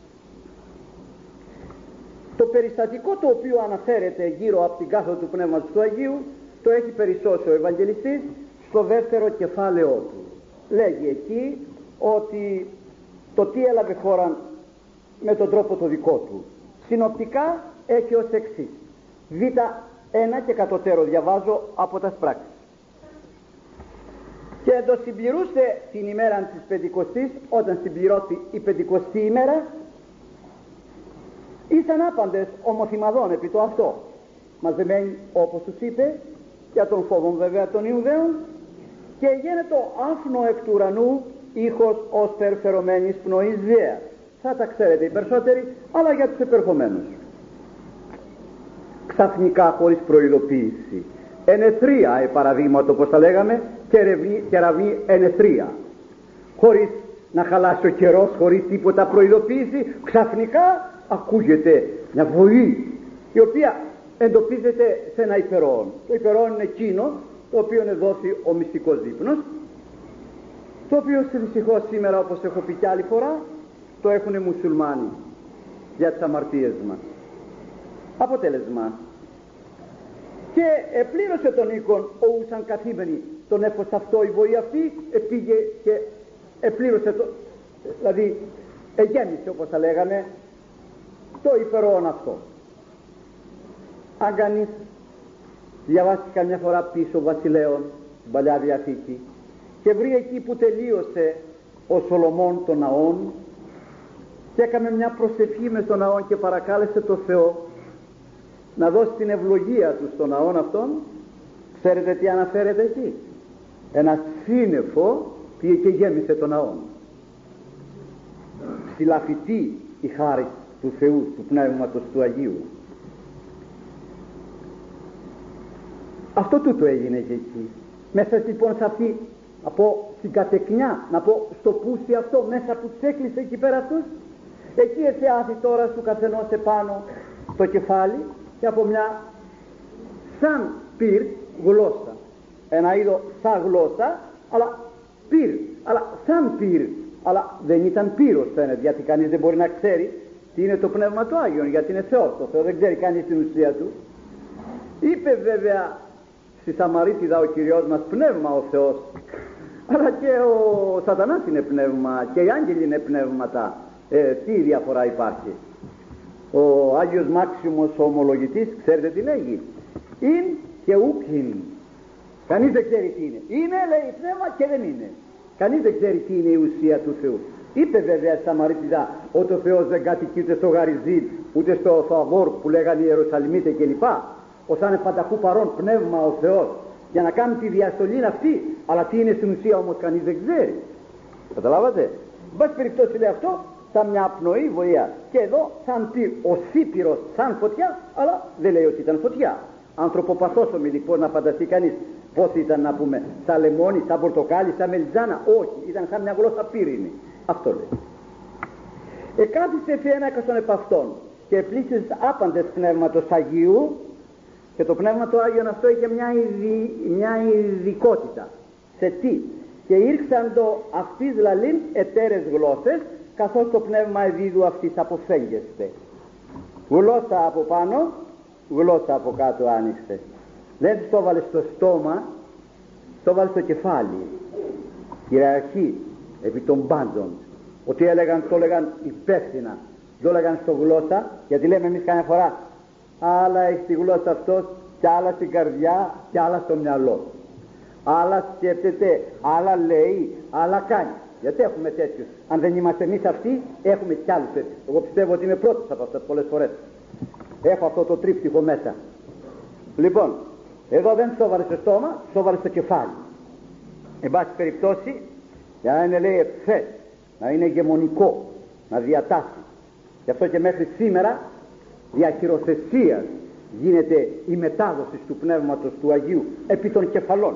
Το περιστατικό το οποίο αναφέρεται γύρω από την κάθοδο του Πνεύματος του Αγίου το έχει περισσώσει ο Ευαγγελιστής στο δεύτερο κεφάλαιό του. Λέγει εκεί ότι το τι έλαβε χώρα με τον τρόπο το δικό του. Συνοπτικά έχει ως εξής. Β ένα και κατωτέρω διαβάζω από τα πράξεις. Και το συμπληρούσε την ημέρα της Πεντηκοστής, όταν συμπληρώθη η Πεντηκοστή ημέρα, ήσαν άπαντες ομοθυμαδών επί το αυτό, μαζεμένοι όπως τους είπε, για τον φόβον βέβαια των Ιουδαίων, και γένετο άφνο εκ του ουρανού ήχος ως περφερωμένης πνοής βία. Θα τα ξέρετε οι περισσότεροι, αλλά για τους επερχομένους. Ξαφνικά, χωρίς προειδοποίηση, ενεθρία ε παραδείγματο, όπως τα λέγαμε, και ραβή ενεθρία, χωρίς να χαλάσει ο καιρός, χωρίς τίποτα προειδοποίηση, ξαφνικά ακούγεται μια βοή, η οποία εντοπίζεται σε ένα υπερόν. Το υπερόν είναι εκείνο το οποίο είναι δόθη ο μυστικός δείπνος, το οποίο δυστυχώς σήμερα, όπως έχω πει κι άλλη φορά, το έχουν οι μουσουλμάνοι για τις αμαρτίες μας. Αποτέλεσμα, και επλήρωσε τον οίκον ο ούσαν καθήμενοι τον έφος αυτό, η βοή αυτή επήγε και επλήρωσε το, δηλαδή εγέμισε, όπως θα λέγαμε, το υπερόν αυτό. Αν κανείς διαβάσει καμιά φορά πίσω Βασιλέων στην Παλιά Διαθήκη και βρει εκεί που τελείωσε ο Σολομών των ναών και έκαμε μια προσευχή μες στον ναό και παρακάλεσε το Θεό να δώσει την ευλογία του στον ναόν αυτόν, ξέρετε τι αναφέρεται εκεί? Ένα σύννεφο πήγε και γέμισε τον ναόν. Συλλαφητή η χάρη του Θεού, του Πνεύματος του Αγίου. Αυτό τούτο έγινε και εκεί. Μέσα λοιπόν σε αυτή, από την κατεκνιά, να πω στο πούσι αυτό, μέσα που τους έκλεισε εκεί πέρα αυτούς, εκεί εθιάθη τώρα του καθενός επάνω το κεφάλι και από μια σαν πυρ γλώσσα, ένα είδο σαν γλώσσα, αλλά πυρ, αλλά σαν πυρ, αλλά δεν ήταν πύρος φαίνεται, γιατί κανείς δεν μπορεί να ξέρει τι είναι το Πνεύμα του Άγιον, γιατί είναι Θεός, το Θεό δεν ξέρει κανείς την ουσία του. Είπε βέβαια στη Σαμαρίτιδα ο Κυριός μας πνεύμα ο Θεός, αλλά και ο Σατανάς είναι πνεύμα και οι άγγελοι είναι πνεύματα. Ε, τι διαφορά υπάρχει? Ο Άγιος Μάξιμος ο ομολογητής, ξέρετε τι λέγει? Ειν και ούκιν. Κανείς δεν ξέρει τι είναι. Είναι, λέει, πνεύμα και δεν είναι. Κανείς δεν ξέρει τι είναι η ουσία του Θεού. Είπε βέβαια στη Σαμαρίτιδα ότι ο Θεός δεν κατοικεί ούτε στο Γαριζίλ ούτε στο Θαγόρ που λέγανε οι Ιερουσαλημίτες κλπ. Ως αν είναι πανταχού παρόν πνεύμα ο Θεός για να κάνει τη διαστολή αυτή, αλλά τι είναι στην ουσία όμως κανείς δεν ξέρει. Καταλάβατε? Μπας περιπτώσει λέει αυτό σαν μια πνοή βοήθεια, και εδώ σαν πυρ, ο Σύπυρος σαν φωτιά, αλλά δεν λέει ότι ήταν φωτιά. Ανθρωποπαθόσωμη λοιπόν να φανταστεί κανείς πώς ήταν, να πούμε, σαν λεμόνι, σαν πορτοκάλι, σαν μελιτζάνα. Όχι, ήταν σαν μια γλώσσα πύρινη. Αυτό λέει. Εκάθισε φιένακασον επ' αυτόν και επλήσεις άπαντες πνεύματος Αγίου, και το πνεύμα του Άγιον αυτό είχε μια, ειδι, μια ειδικότητα. Σε τι? Και ήρξαν το αυτής λαλήν εταίρες γλώσσες, καθώς το πνεύμα εδίδου αυτής αποφέγγεστε. Γλώσσα από πάνω, γλώσσα από κάτω άνοιξε. Δεν της το έβαλε στο στόμα, το έβαλε στο κεφάλι. Κυριαρχεί επί των πάντων. Ότι έλεγαν, το έλεγαν υπεύθυνα, το έλεγαν στο γλώσσα, γιατί λέμε εμείς καμιά φορά άλλα έχει τη γλώσσα αυτός και άλλα στην καρδιά και άλλα στο μυαλό. Άλλα σκέφτεται, άλλα λέει, άλλα κάνει. Γιατί έχουμε τέτοιους? Αν δεν είμαστε εμείς αυτοί, έχουμε κι άλλους τέτοιους. Εγώ πιστεύω ότι είμαι πρώτος από αυτές πολλές φορές. Έχω αυτό το τρίπτυχο μέσα. Λοιπόν, εδώ δεν το έβαλε στο στόμα, το έβαλε στο κεφάλι. Εν πάση περιπτώσει, για να είναι, λέει, ευθές, να είναι ηγεμονικό, να διατάσει. Γι' αυτό και μέχρι σήμερα δια χειροθεσίας γίνεται η μετάδοση του Πνεύματος του Αγίου επί των κεφαλών.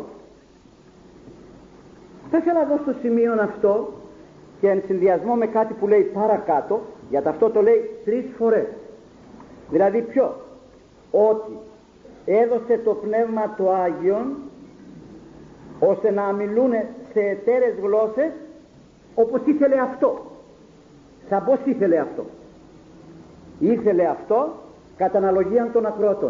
Θα ήθελα εδώ στο σημείο αυτό, και εν συνδυασμό με κάτι που λέει παρακάτω, γιατί αυτό το λέει τρεις φορές. Δηλαδή ποιο? Ότι έδωσε το Πνεύμα του Άγιον ώστε να μιλούν σε εταίρες γλώσσες όπως ήθελε αυτό. Σαν πως ήθελε αυτό? Ήθελε αυτό κατά αναλογία των ακροατών.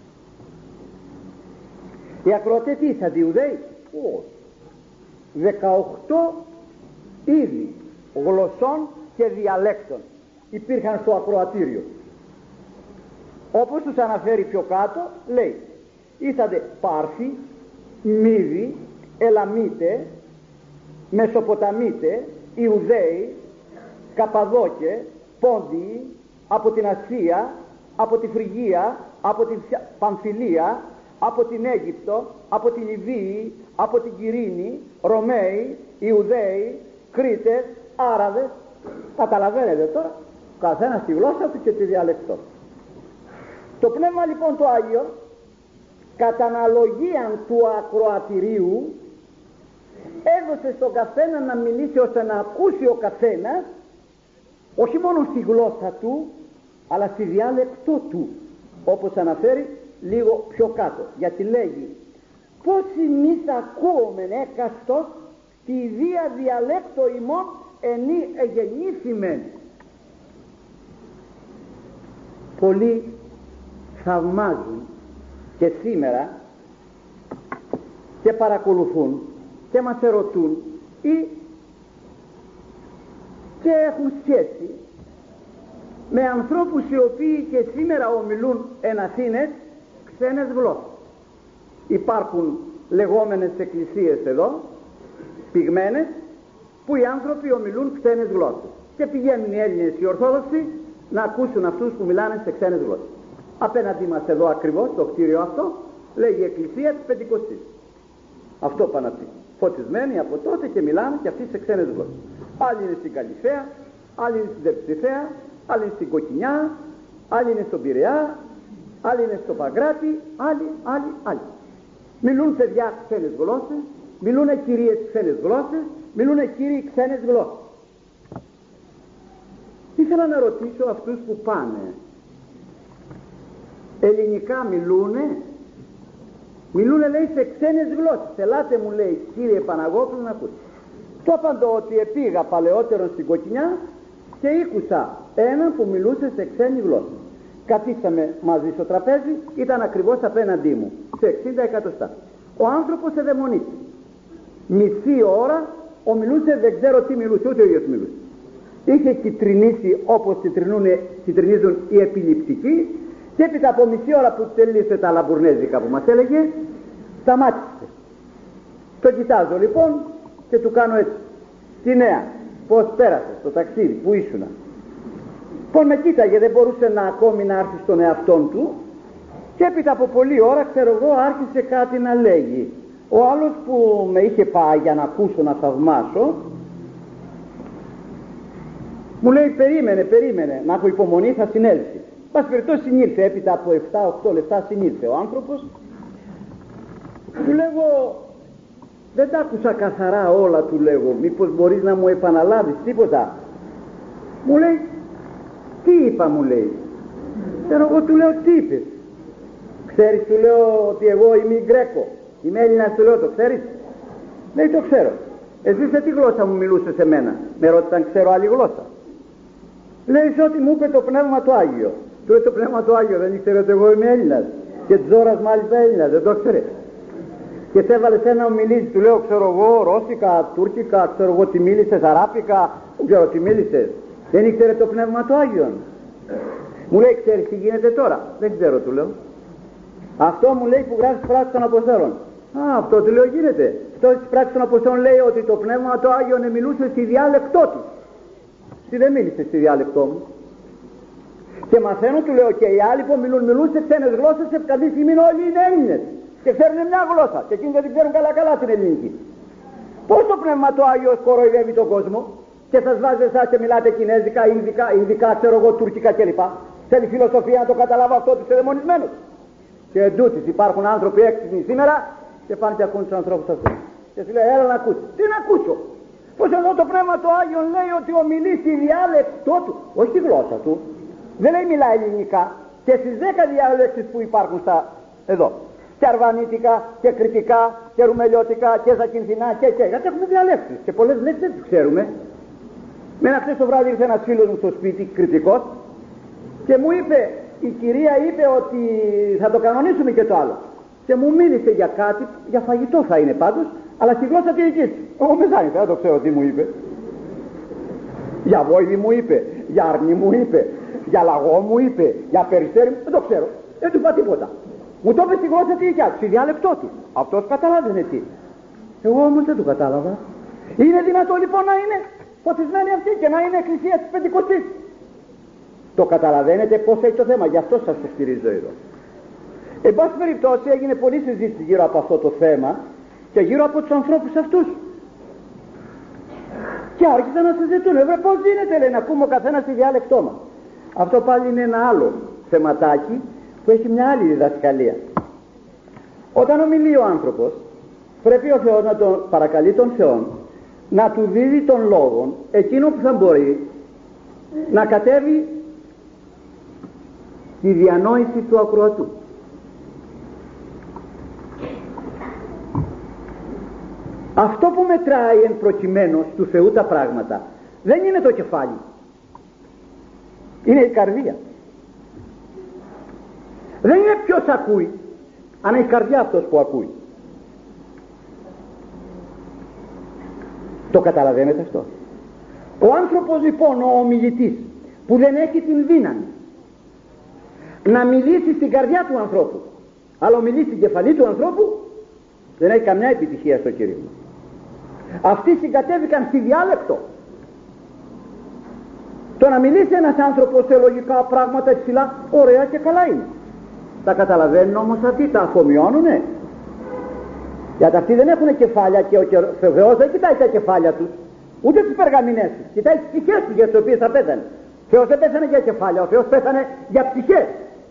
Οι ακροατές τι ήσαν, Ιουδαίοι? Όχι. δεκαοκτώ είδη γλωσσών και διαλέκτων υπήρχαν στο ακροατήριο. Όπως τους αναφέρει πιο κάτω, λέει ήσαντε Πάρθοι, Μύδοι, Ελαμίτε, Μεσοποταμίτε, Ιουδαίοι, Καπαδόκε, Πόντιοι, από την Ασία, από τη Φρυγία, από την Παμφιλία, από την Αίγυπτο, από τη Λιβύη, από την Κυρίνη, Ρωμαίοι, Ιουδαίοι, Κρήτες, Άραβες. Καταλαβαίνετε τώρα, καθένα στη γλώσσα του και τη διαλεκτό. Το Πνεύμα λοιπόν το Άγιο, κατά αναλογία του ακροατηρίου, έδωσε στον καθένα να μιλήσει ώστε να ακούσει ο καθένας όχι μόνο στη γλώσσα του αλλά στη διάλεκτό του, όπως αναφέρει λίγο πιο κάτω, γιατί λέγει πως εμείς ακούμεν έκαστος τη δία διαλέκτο ημών ενή εγεννήθημεν. Πολλοί θαυμάζουν και σήμερα και παρακολουθούν και μας ερωτούν ή και έχουν σχέση με ανθρώπους οι οποίοι και σήμερα ομιλούν εν Αθήνες ξένες γλώσσες. Υπάρχουν λεγόμενες εκκλησίες εδώ, πυγμένες, που οι άνθρωποι ομιλούν ξένες γλώσσες και πηγαίνουν οι Έλληνες οι Ορθόδοξοι να ακούσουν αυτούς που μιλάνε σε ξένες γλώσσες. Απέναντί μας εδώ ακριβώς το κτίριο αυτό λέγει Εκκλησία της Πεντηκοστής. Αυτό πάνε να πει. Φωτισμένοι από τότε και μιλάνε και αυτοί σε ξένες γλώσσες. Άλλοι είναι στην Καλυθέα, άλλοι είναι στην Δευστιθέα, άλλοι είναι στην Κοκκινιά, άλλοι είναι στον Πειραιά, άλλοι είναι στο Παγκράτη, άλλοι, άλλοι, άλλοι. Μιλούν παιδιά ξένες γλώσσες, μιλούν κυρίες ξένες γλώσσες, μιλούν κύριοι ξένες γλώσσες. Ήθελα να ρωτήσω αυτούς που πάνε, ελληνικά μιλούνε? Μιλούνε, λέει, σε ξένες γλώσσες. Ελάτε, μου λέει, κύριε Παναγόπουλο, να ακούτε. Το απαντώ ότι επήγα παλαιότερον στην Κοκκινιά και ήκουσα έναν που μιλούσε σε ξένη γλώσσα. Καθίσαμε μαζί στο τραπέζι, ήταν ακριβώς απέναντί μου, σε εξήντα εκατοστά. Ο άνθρωπος εδαιμονίστηκε. Μισή ώρα ομιλούσε, δεν ξέρω τι μιλούσε, ούτε ο ίδιος μιλούσε. Είχε κυτρινήσει όπως κυτρινίζουν οι επιληπτικοί, και έπειτα από μισή ώρα που τελείωσε τα λαμπουρνέζικα που μας έλεγε, σταμάτησε. Το κοιτάζω λοιπόν και του κάνω έτσι. Τι νέα, πώς πέρασες το ταξίδι, που ήσουνα? Λοιπόν με κοίταγε, δεν μπορούσε να ακόμη να έρθει στον εαυτόν του, και έπειτα από πολλή ώρα, ξέρω εγώ, άρχισε κάτι να λέγει. Ο άλλος που με είχε πάει για να ακούσω, να θαυμάσω, μου λέει περίμενε, περίμενε, να έχω υπομονή, θα συνέλθει. Πας περιπτώσει συνήλθε, έπειτα από επτά οκτώ λεπτά συνήλθε ο άνθρωπος. Του λέγω, δεν τα άκουσα καθαρά όλα, του λέγω, μήπως μπορείς να μου επαναλάβεις τίποτα? Μου λέει, Τι είπα, μου λέει. Ξέρω εγώ, του λέω, τι είπες? Ξέρεις, του λέω, ότι εγώ είμαι Γκρέκο, είμαι Έλληνας, του λέω, το ξέρεις? Λέει, το ξέρω. Εσύ σε τι γλώσσα μου μιλούσες σε μένα? Με ρώτησαν, ξέρω άλλη γλώσσα? Λέει, σε ό,τι μου είπε το Πνεύμα το Άγιο. Του λέει, το Πνεύμα το Άγιο δεν ήξερε ότι εγώ είμαι Έλληνας? Και Τζόρας μάλιστα Έλληνας, δεν το ξέρε? Και σε έβαλε σε ένα ομιλίτη, του λέω, ξέρω εγώ, Ρώσικα, Τούρκικα, ξέρω εγώ τι μίλησες, Αράπικα, δεν ξέρω τι μίλησες. Δεν ήξερε το Πνεύμα το Άγιον? Μου λέει, ξέρεις τι γίνεται τώρα? Δεν ξέρω, του λέω. Αυτό μου λέει που γράφει πράξεις των Αποστόλων. Α, αυτό του λέω γίνεται. Αυτό στις πράξεις των Αποστόλων λέει ότι το Πνεύμα το Άγιον μιλούσε στη διάλεκτό του. Τι δεν μίλησε στη διάλεκτό μου? Και μαθαίνω, του λέω, και οι άλλοι που μιλούν, μιλούν σε ξένες γλώσσες, σε καλή στιγμή όλοι είναι Έλληνες και ξέρουν μια γλώσσα. Και εκείνοι δεν την ξέρουν καλά-καλά την ελληνική. Πώς το Πνεύμα το Άγιο κοροϊδεύει τον κόσμο και σας βάζει εσάς και μιλάτε κινέζικα, ινδικά, ινδικά, ξέρω εγώ, τουρκικά κλπ. Θέλει φιλοσοφία να το καταλάβω αυτό, ότι είσαι δαιμονισμένος. Και εντούτοις υπάρχουν άνθρωποι έξυπνοι σήμερα και πάνε και ακούν τους ανθρώπους αυτούς. Και σου λέει, έλα να ακούσεις. Τι να ακούσω? Πως εδώ το Πνεύμα το Άγιο λέει ότι ομιλεί στη διάλεκτό του, όχι τη γλώσσα του. Δεν λέει μιλά ελληνικά. Και στις δέκα διαλέξεις που υπάρχουν στα εδώ, και αρβανίτικα και κριτικά και ρουμελιώτικα και ζακυνθινά και και γιατί έχουμε διαλέξεις και πολλές λέξεις δεν τις ξέρουμε. Μένα χθες το βράδυ ήρθε ένας φίλος μου στο σπίτι, κριτικός, και μου είπε, η κυρία είπε ότι θα το κανονίσουμε και το άλλο, και μου μίλησε για κάτι, για φαγητό θα είναι πάντως, αλλά στη γλώσσα τη δική της. Εγώ μεσάνυχτα, δεν το ξέρω τι μου είπε. Για βόηδη μου είπε, για αρνή μου είπε, για λαγό μου είπε, για περιστέρι μου, δεν το ξέρω, δεν του είπα τίποτα. Μου το είπε στη γλώσσα τη δικιά του, στη διάλεκτό του. Αυτός καταλάβαινε τι. Εγώ όμως δεν το κατάλαβα. Είναι δυνατό λοιπόν να είναι φωτισμένη αυτή και να είναι εκκλησία της Πεντηκοστής? Το καταλαβαίνετε πως έχει το θέμα, γι' αυτό σας το στηρίζω εδώ. Εν πάση περιπτώσει έγινε πολλή συζήτηση γύρω από αυτό το θέμα και γύρω από τους ανθρώπους αυτούς. Και άρχισαν να συζητούν, βέβαια πώς γίνεται, λέει, να ακούμε ο καθένας τη διάλεκτό μας. Αυτό πάλι είναι ένα άλλο θεματάκι που έχει μια άλλη διδασκαλία. Όταν ομιλεί ο άνθρωπος, πρέπει ο Θεός να τον παρακαλεί τον Θεό να του δίδει τον λόγο εκείνο που θα μπορεί να κατέβει τη διανόηση του ακροατού. Αυτό που μετράει εν προκειμένου του Θεού τα πράγματα δεν είναι το κεφάλι, είναι η καρδία. Δεν είναι ποιος ακούει, αλλά η καρδιά αυτός που ακούει. Το καταλαβαίνετε αυτό? Ο άνθρωπος λοιπόν, ο ομιλητής, που δεν έχει την δύναμη να μιλήσει στην καρδιά του ανθρώπου, αλλά ομιλεί στην κεφαλή του ανθρώπου, δεν έχει καμιά επιτυχία στο κήρυγμα. Αυτοί συγκατέβηκαν στη διάλεκτο. Το να μιλήσει ένας άνθρωπος σε λογικά πράγματα υψηλά, ωραία και καλά είναι. Τα καταλαβαίνουν όμως αυτοί, τα αφομοιώνουνε. Γιατί αυτοί δεν έχουν κεφάλια και ο Θεός δεν κοιτάει τα κεφάλια τους, ούτε τις περγαμηνές τους, κοιτάει τις ψυχές τους για τις οποίες θα πέθανε. Ο Θεός δεν πέθανε για κεφάλια, ο Θεός πέθανε για ψυχές.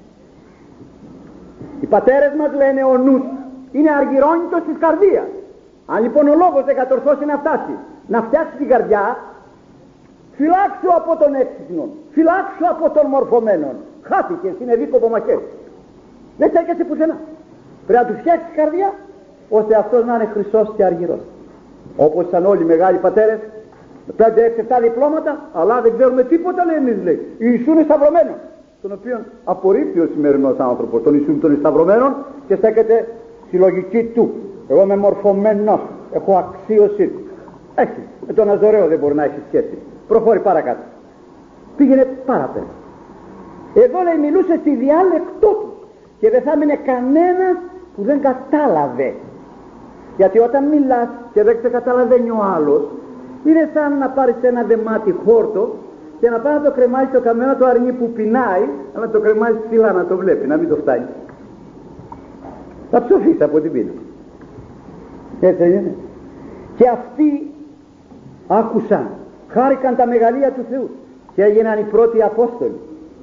Οι πατέρες μας λένε ο νους είναι αργυρώνητος της καρδίας. Αν λοιπόν ο λόγος δεν κατορθώσει να φτάσει να φτιάξει την καρδιά, φυλάξου από τον έξυπνο, φυλάξου από τον μορφωμένο. Χάθηκε, είναι δίκοπο μαχαίρι. Δεν στέκεσαι πουθενά. Πρέπει να του φτιάξει την καρδιά ώστε αυτός να είναι χρυσός και αργυρός. Όπως ήταν όλοι οι μεγάλοι πατέρες, πέντε έξι επτά διπλώματα, αλλά δεν ξέρουμε τίποτα, λέει εμείς, λέει. Ιησού είναι σταυρωμένος, τον οποίο απορρίπτει ο σημερινός άνθρωπος, τον Ιησού των σταυρωμένων, και στέκεται στη λογική του. Εγώ είμαι μορφωμένος, έχω αξίωση. Έχει, με τον Αζωραίο δεν μπορεί να έχει σχέση. Προχώρη παρακάτω. Πήγαινε παραπέρα. Εδώ, λέει, μιλούσε στη διάλεκτό του και δεν θα έμεινε κανένας που δεν κατάλαβε. Γιατί όταν μιλάς και δεν καταλαβαίνει ο άλλος, είναι σαν να πάρεις ένα δεμάτι χόρτο και να πάει να το κρεμάσεις στο καμένο το αρνί που πεινάει, αλλά να το κρεμάσεις ψηλά να το βλέπει, να μην το φτάνει. Θα ψοφείς από την πείνα. Έτσι είναι. Και αυτοί άκουσαν, χάρηκαν τα μεγαλεία του Θεού και έγιναν οι πρώτοι Απόστολοι.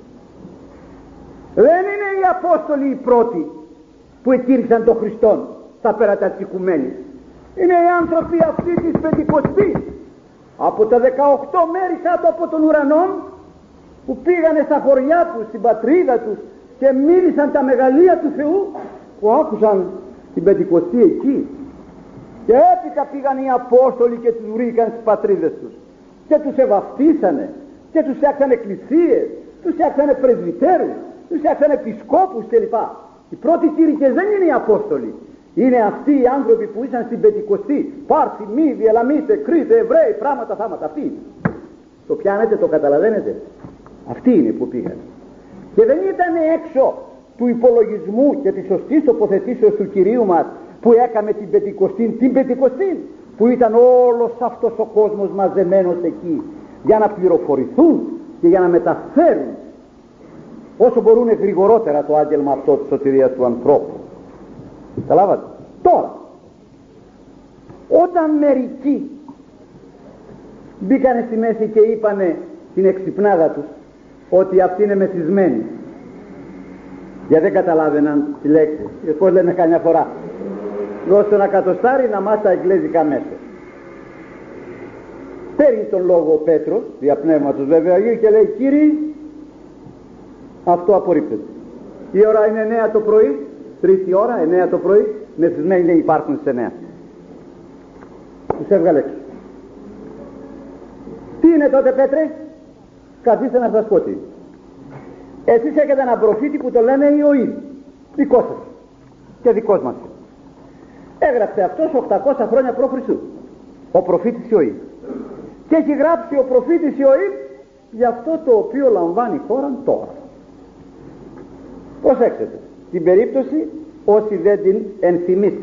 Δεν είναι οι Απόστολοι οι πρώτοι που εκήρυξαν τον Χριστόν στα πέρατα της οικουμένης. Είναι οι άνθρωποι αυτοί της Πεντηκοστής, από τα δεκαοκτώ μέρη κάτω από τον ουρανό, που πήγανε στα χωριά τους, στην πατρίδα τους και μίλησαν τα μεγαλεία του Θεού, που άκουσαν την Πεντηκοστή εκεί. Και έπειτα πήγαν οι Απόστολοι και τους βρήκαν στις πατρίδες τους και τους ευαυτίσανε και τους φτιάξανε εκκλησίες, τους φτιάξανε πρεσβυτέρους, τους φτιάξανε επισκόπους κλπ. Οι πρώτοι κήρυκες δεν είναι οι Απόστολοι, είναι αυτοί οι άνθρωποι που ήσαν στην Πεντηκοστή, Πάρθοι, Μήδοι, Ελαμίτε, Κρήτε, Εβραίοι, πράγματα, θάματα. Αυτοί είναι. Το πιάνετε, το καταλαβαίνετε? Αυτοί είναι που πήγαν. Και δεν ήταν έξω του υπολογισμού και της σωστής τοποθετήσεως του Κυρίου μας που έκαμε την Πεντηκοστή, την Πεντηκοστή που ήταν όλος αυτός ο κόσμος μαζεμένος εκεί για να πληροφορηθούν και για να μεταφέρουν όσο μπορούν γρηγορότερα το άγγελμα αυτό της σωτηρίας του ανθρώπου. Καταλάβατε? Τώρα, όταν μερικοί μπήκανε στη μέση και είπανε την εξυπνάδα τους ότι αυτοί είναι μεθυσμένοι, γιατί δεν καταλάβαιναν τη λέξη, και πώς λένε καμιά φορά, δώστε ένα κατοστάρι να μάθει τα εγγλέζικα μέσα. Παίρνει τον λόγο ο Πέτρος, δια πνεύματος βέβαια Αγίου, και λέει, κύριοι, αυτό απορρίπτεται. Η ώρα είναι εννέα το πρωί, τρίτη ώρα, εννέα το πρωί, μεθυσμένοι δεν υπάρχουν στις εννέα. Τους έβγαλε έξω. Τι είναι τότε, Πέτρε? Καθίστε να σας πω τι. Εσείς έχετε έναν προφήτη που το λένε Ιωήλ, δικό σας και δικός μας. Έγραψε αυτός οκτακόσια χρόνια προ Χριστού, ο προφήτης Ιωήλ, και έχει γράψει ο προφήτης Ιωήλ για αυτό το οποίο λαμβάνει χώρα τώρα. Προσέξτε την περίπτωση όσοι δεν την ενθυμίστε.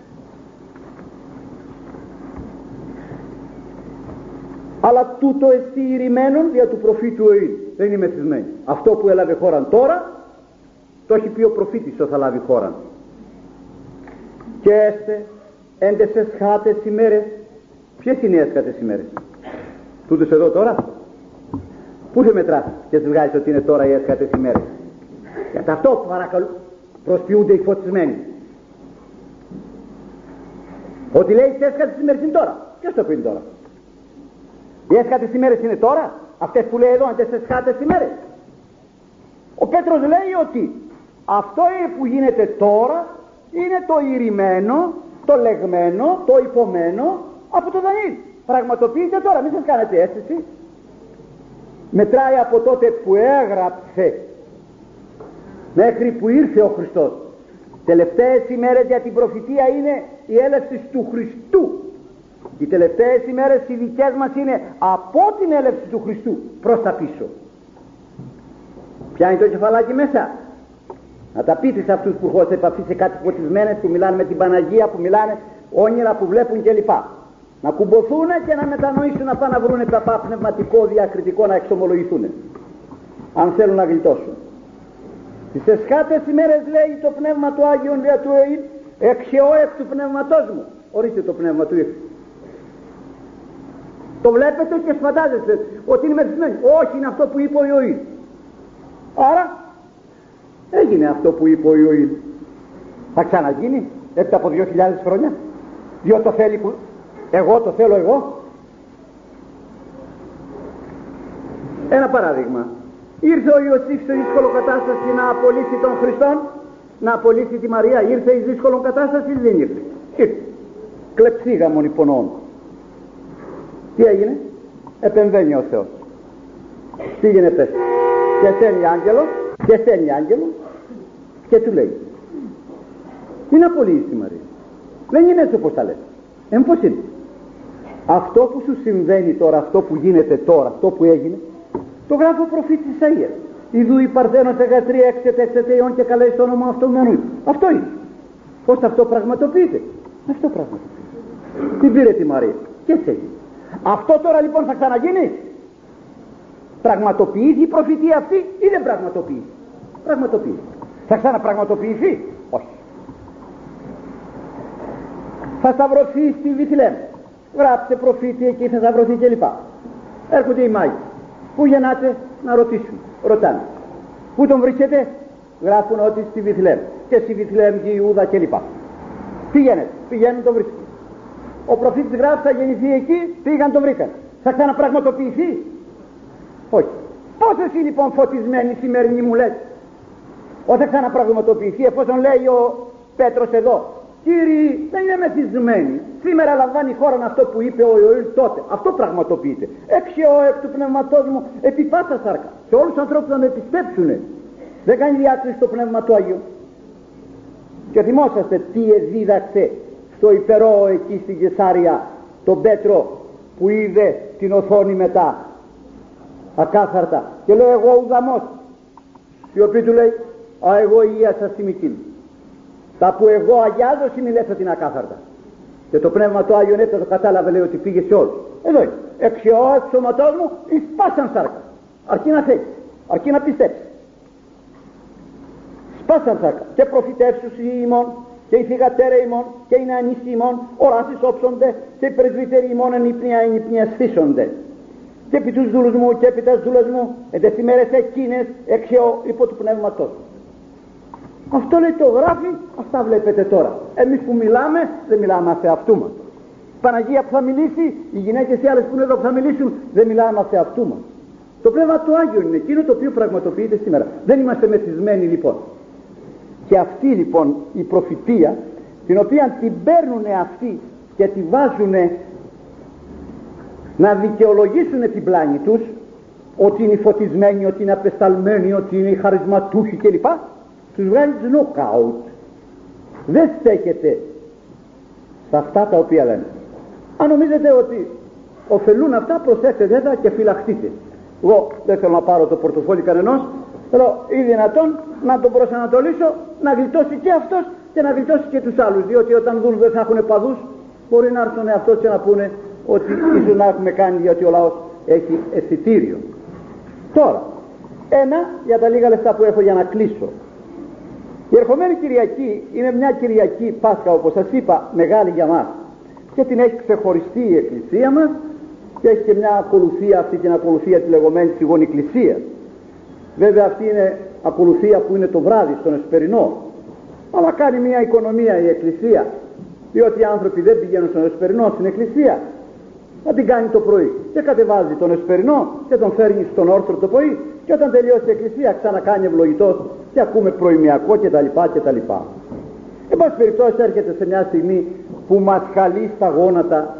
Αλλά τούτο εστί ηρημένον δια του προφήτου Ιωήλ. Δεν είναι μεθυσμένοι. Αυτό που έλαβε χώρα τώρα το έχει πει ο προφήτης ότι θα λάβει χώρα. Και έστε εν τες εσχάτες ημέρες. Ποιες είναι οι έσχατες ημέρες? Τούτες εδώ τώρα? Πού σε μετράς και τις βγάζεις ότι είναι τώρα οι έσχατες ημέρες? Γιατί αυτό παρακαλώ προσποιούνται οι φωτισμένοι, ότι λέει τις έσχατες ημέρες είναι τώρα. Ποιος το πει τώρα? Οι έσχατες ημέρες είναι τώρα? Αυτές που λέει εδώ, αυτές τις έσχατες ημέρες? Ο Πέτρος λέει ότι αυτό που γίνεται τώρα είναι το ηρημένο, το λεγμένο, το υπομένο από το Δανείλ. Πραγματοποιείται τώρα, μην σας κάνετε αίσθηση. Μετράει από τότε που έγραψε μέχρι που ήρθε ο Χριστός. Τελευταίες ημέρες για την προφητεία είναι η έλευση του Χριστού. Οι τελευταίες ημέρες οι δικές μας είναι από την έλευση του Χριστού προς τα πίσω. Πιάνει το κεφαλάκι μέσα. Να τα πείτε σε αυτούς που έχουν επαφή σε κάτι φωτισμένες, που μιλάνε με την Παναγία, που μιλάνε όνειρα που βλέπουν κλπ. Να κουμποθούν και να μετανοήσουν, να πάνε να βρουν παπά πνευματικό διακριτικό να εξομολογηθούν, αν θέλουν να γλιτώσουν. Στις εσχάτες ημέρες λέει το πνεύμα του Άγιον δια του Ιωήλ, εξαιώ εκ του πνεύματός μου. Ορίστε το πνεύμα του ήρθε. Το βλέπετε και φαντάζεστε ότι είναι μεθυσμένοι. Όχι, είναι αυτό που είπε ο Ιωήλ. Άρα έγινε αυτό που είπε ο Ιωήλ. Θα ξαναγίνει έπειτα από δύο χιλιάδες χρόνια? Διότι το θέλει που εγώ το θέλω εγώ. Ένα παράδειγμα. Ήρθε ο Ιωσήφ σε δύσκολο κατάσταση να απολύσει τον Χριστόν, να απολύσει τη Μαρία. Ήρθε εις δύσκολο κατάσταση, δεν ήρθε? Ήρθε. Κλεψίγαμον υπονοών. Τι έγινε? Επεμβαίνει ο Θεός. Πήγαινε πες. Και στέλνει άγγελο, και στέλνει άγγελο και του λέει, είναι απολύσει τη Μαρία. Δεν είναι έτσι όπως τα λες. Ε, πώς είναι? Αυτό που σου συμβαίνει τώρα, αυτό που γίνεται τώρα, αυτό που έγινε, το γράφει ο προφήτης Ισαΐας. Ιδού η Παρθένος εγατρία έξετε έξετε ιών και καλέσει το όνομα αυτού μενού. Αυτό είναι. Πώς αυτό πραγματοποιείται? Αυτό πραγματοποιείται. Την πήρε τη Μαρία και έτσι έγινε. Αυτό τώρα λοιπόν θα ξαναγίνει? Πραγματοποιήσει η προφητεία αυτή ή δεν πραγματοποιήσει? Πραγματοποιήσει. Θα ξαναπραγματοποιηθεί? Όχι. Θα σταυρωθεί στη Βιθλεέμ. Γράψτε προφήτη εκεί, θα σταυρωθεί κλπ. Έρχονται οι μάγοι. Πού γεννάτε? Να ρωτήσουν. Ρωτάνε. Πού τον βρίσκεται? Γράφουν ότι στη Βιθλεέμ. Και στη Βιθλεέμ και Ιούδα κλπ. Πηγαίνετε. Πηγαίνουν, τον βρίσκουν. Ο προφήτης γράφει θα γεννηθεί εκεί, πήγαν, τον βρήκαν. Θα ξαναπραγματοποιηθεί? Όχι. Πώς εσύ λοιπόν φωτισμένη σημερινή μου λες, όταν ξαναπραγματοποιηθεί, εφόσον λέει ο Πέτρος εδώ, κύριοι, δεν είναι μεθυσμένοι, σήμερα λαμβάνει η χώρα αυτό που είπε ο Ιωήλ τότε, αυτό πραγματοποιείται. Έξιω εκ του πνευματός μου επί πάσα σάρκα, σε όλους τους ανθρώπους να με πιστέψουνε. Δεν κάνει διάκριση το πνεύμα του Αγίου. Και θυμόσαστε τι εδίδαξε στο υπερό εκεί στην Κεσάρια τον Πέτρο που είδε την οθόνη μετά ακάθαρτα, και λέει εγώ ουδαμός, οι οποίοι του λέει α εγώ ίασα σημικήν, τα που εγώ αγιάζω σημιλέσα την ακάθαρτα. Και το πνεύμα του Άγιον έπειτα το κατάλαβε, λέει ότι πήγε σε όλους. Εδώ είναι, εξιό εκ σώματός μου εις πάσαν σάρκα, αρκεί να θέλει, αρκεί να πιστέψει. Σπάσαν σάρκα, και προφητεύσους οι ημών, και οι θυγατέρε ημών, και οι νεανείς ημών, οράσεις όψονται, και οι πρεσβύτεροι ημών εν ύπνια εν ύπνια σφίσονται. Και επί τους δούλους μου και επί τας δούλες μου, εν τες ημέρες εκείνες εξαιώ υπό του πνεύματος. Αυτό λέει το γράφει, αυτά βλέπετε τώρα. Εμείς που μιλάμε, δεν μιλάμε αφ' εαυτού μας. Η Παναγία που θα μιλήσει, οι γυναίκες οι άλλες που είναι εδώ που θα μιλήσουν, δεν μιλάμε αφ' εαυτού μας. Το πνεύμα του Άγιου είναι εκείνο το οποίο πραγματοποιείται σήμερα. Δεν είμαστε μεθυσμένοι λοιπόν. Και αυτή λοιπόν η προφητεία, την οποία την παίρνουν αυτοί και τη βάζουν να δικαιολογήσουν την πλάνη τους, ότι είναι φωτισμένοι, ότι είναι απεσταλμένοι, ότι είναι χαρισματούχοι κλπ, τους βγάζει νοκάουτ. Δεν στέκεται σε αυτά τα οποία λένε. Αν νομίζετε ότι ωφελούν αυτά, προσέξτε τα και φυλαχτείτε. Εγώ δεν θέλω να πάρω το πορτοφόλι κανενός, θέλω ή δυνατόν να τον προσανατολίσω να γλιτώσει και αυτός και να γλιτώσει και τους άλλους, διότι όταν δουν δεν θα έχουν παδούς, μπορεί να έρθουν αυτός και να πούνε ότι ίσως να έχουμε κάνει, γιατί ο λαός έχει αισθητήριο. Τώρα, ένα για τα λίγα λεφτά που έχω για να κλείσω. Η ερχομένη Κυριακή είναι μια Κυριακή Πάσχα, όπως σας είπα, μεγάλη για μας, και την έχει ξεχωριστεί η Εκκλησία μας και έχει και μια ακολουθία, αυτή την ακολουθία τη λεγόμενη Γονικλησία. Βέβαια αυτή είναι ακολουθία που είναι το βράδυ στον Εσπερινό, αλλά κάνει μια οικονομία η Εκκλησία, διότι οι άνθρωποι δεν πηγαίνουν στον Εσπερινό, στην Εκκλησία, να την κάνει το πρωί και κατεβάζει τον Εσπερινό και τον φέρνει στον όρθρο το πρωί, και όταν τελειώσει η Εκκλησία ξανακάνει ευλογητός και ακούμε προημιακό κτλ. κτλ. Εν πάση περιπτώσει έρχεται σε μια στιγμή που μας χαλεί στα γόνατα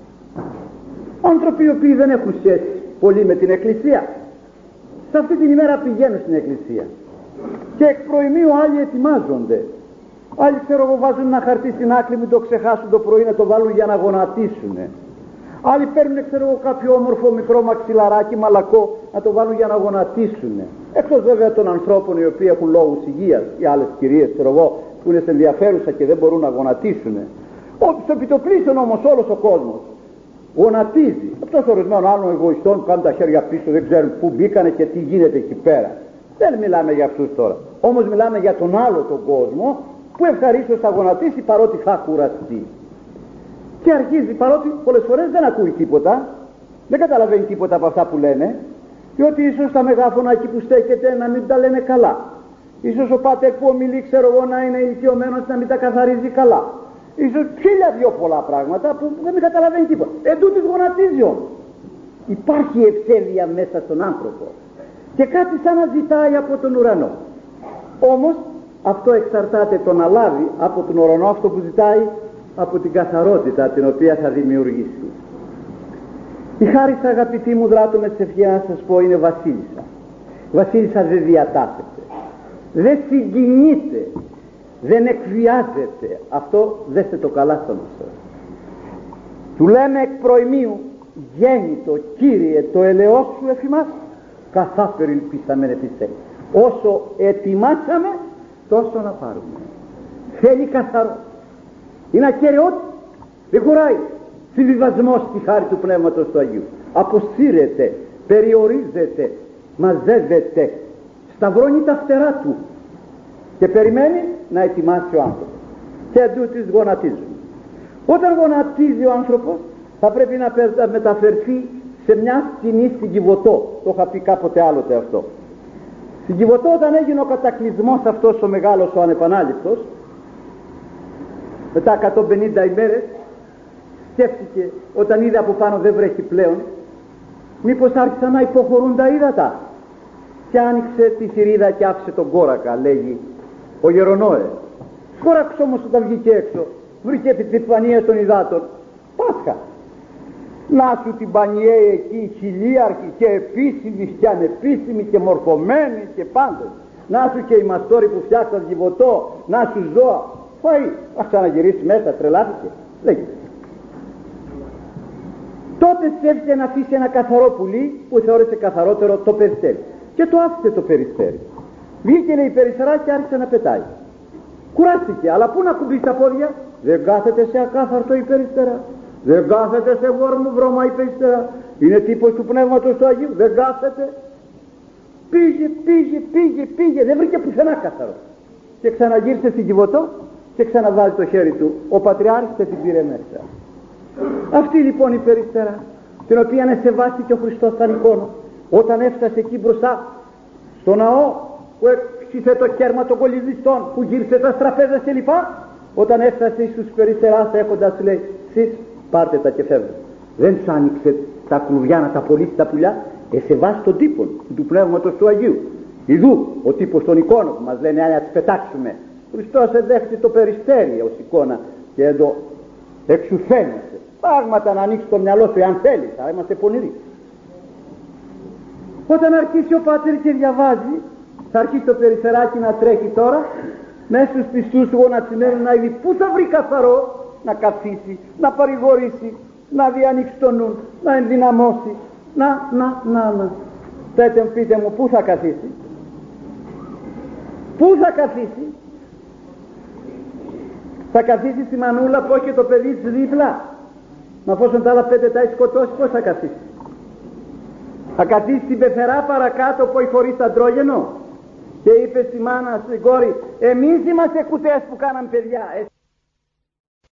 άνθρωποι οι οποίοι δεν έχουν σχέση πολύ με την Εκκλησία. Σε αυτή την ημέρα πηγαίνουν στην Εκκλησία και εκ προημίου άλλοι ετοιμάζονται. Άλλοι ξέρω εγώ βάζουν ένα χαρτί στην άκρη, μην το ξεχάσουν το πρωί να το βάλουν για να γονατίσουν. Άλλοι παίρνουν ξέρω εγώ κάποιο όμορφο μικρό μαξιλαράκι μαλακό να το βάλουν για να γονατίσουν. Εκτός βέβαια των ανθρώπων οι οποίοι έχουν λόγους υγείας, οι άλλες κυρίες ξέρω εγώ που είναι σε ενδιαφέρουσα και δεν μπορούν να γονατίσουν. Στο επιτοπλίστων όμως όλος ο κόσμος γονατίζει. Αυτός ορισμένων άλλων εγωιστών που κάνουν τα χέρια πίσω, δεν ξέρουν πού μπήκανε και τι γίνεται εκεί πέρα. Δεν μιλάμε για αυτούς τώρα. Όμως μιλάμε για τον άλλο τον κόσμο που ευχαρίστως θα γονατίσει παρότι θα κουραστεί. Και αρχίζει, παρότι πολλές φορές δεν ακούει τίποτα, δεν καταλαβαίνει τίποτα από αυτά που λένε, διότι ίσως τα μεγάφωνα εκεί που στέκεται να μην τα λένε καλά. Ίσως ο πάτερ που ομιλεί ξέρω εγώ να είναι ηλικιωμένος να μην τα καθαρίζει καλά. Ίσως χίλια δυο πολλά πράγματα που δεν καταλαβαίνει τίποτα. Εν τούτης γονατίζει όμως. Υπάρχει ευσέβεια μέσα στον άνθρωπο και κάτι σαν να ζητάει από τον ουρανό. Όμως αυτό εξαρτάται το να λάβει από τον ουρανό αυτό που ζητάει, από την καθαρότητα την οποία θα δημιουργήσει. Η χάρις αγαπητοί μου, δράτω με τις ευχές να σας πω, είναι βασίλισσα. Η βασίλισσα δεν διατάσσεται, δεν συγκινείται, δεν εκβιάζεται. Αυτό δέστε το καλά στο νου. Του λέμε εκ προημίου, γέννητο Κύριε το ελαιός σου εφημάς, καθάφερ ελπίσαμεν επισέ. Όσο ετοιμάσαμε τόσο να πάρουμε. Θέλει καθαρό, είναι ακεραιότητα, δεν χωράει συμβιβασμός στη χάρη του Πνεύματος του Αγίου. Αποσύρεται, περιορίζεται, μαζεύεται, σταυρώνει τα φτερά του και περιμένει να ετοιμάσει ο άνθρωπος. Και εντούτοις γονατίζουν. Όταν γονατίζει ο άνθρωπος θα πρέπει να μεταφερθεί σε μια σκηνή στην Κιβωτό. Το είχα πει κάποτε άλλοτε αυτό. Στην Κιβωτό, όταν έγινε ο κατακλυσμός αυτός ο μεγάλος, ο ανεπανάληπτος, μετά εκατόν πενήντα ημέρες, σκέφτηκε όταν είδε από πάνω δεν βρέχει πλέον, μήπως άρχισαν να υποχωρούν τα ύδατα. και άνοιξε τη θηρίδα και άφησε τον κόρακα, λέγει ο Γερονόε. Κόραξ όμως όταν βγήκε έξω, βρήκε την επιφανία των υδάτων. Πάσχα. Να σου την πανιέ εκεί χιλίαρχη και επίσημη και ανεπίσημη και μορφωμένη και πάντως. Να σου και οι μαστόροι που φτιάξαν γηβωτό, να σου ζώα. Φαΐ, θα ξαναγυρίσει μέσα, τρελάθηκε. Λέγει. Τότε τσέφτηκε να αφήσει ένα καθαρό πουλί που θεώρησε καθαρότερο το περιστέρι. Και το άφησε το περιστέρι. Βγήκε λέει περιστερά και άρχισε να πετάει. Κουράστηκε, αλλά πού να κουμπίσει τα πόδια? Δεν κάθεται σε ακάθαρτο η περιστερά. Δεν κάθεται σε βόρμο βρώμα η περιστερά. Είναι τύπος του Πνεύματος του Αγίου. Δεν κάθεται. Πήγε, πήγε, πήγε, πήγε. Δεν βρήκε πουθενά καθαρό. Και ξαναγύρισε στην Κιβωτό και ξαναβάζει το χέρι του. Ο Πατριάρχης την πήρε μέσα. Αυτή λοιπόν η περιστερά, την οποία σεβάστηκε ο Χριστός σαν εικόνα, όταν έφτασε εκεί μπροστά στο ναό που έξισε το κέρμα των κολυδιστών, που γύρισε τα στραπέζα κλπ. Όταν έφτασε στους περιστεράς έχοντας λέει, εσείς πάρτε τα και φεύγετε. Δεν τους άνοιξε τα κλουβιά να τα πωλήσει τα πουλιά, εσεβάσει τον τύπο του Πνεύματος του Αγίου. Ιδού ο τύπος των εικόνων που μας λένε να τις πετάξουμε. Ο Χριστός εδέχεται το περιστέρι ως εικόνα και το εξουθένησε. Πράγματα να ανοίξει το μυαλό σου εάν θέλεις, αλλά είμαστε πονηροί. Όταν αρχίσει ο Πάτερ και διαβάζει, θα αρχίσει το περιστεράκι να τρέχει τώρα, μέσα στους πιστούς γονατσιμένους να είδει πού θα βρει καθαρό να καθίσει, να παρηγορήσει, να διανοίξει το νου, να ενδυναμώσει. Να, να, να, να. Πέτε, πείτε μου, πού θα καθίσει? Πού θα καθίσει? Θα καθίσει στη μανούλα που έχει το παιδί της δίπλα. Μα εφόσον τα άλλα πέντε τα έχει σκοτώσει, πώς θα καθίσει? Θα καθίσει στην πεθερά παρακάτω που έχει χωρίς αντρόγενο. Και είπε στη μάνα, στην κόρη, εμείς είμαστε κουτές που κάναμε παιδιά.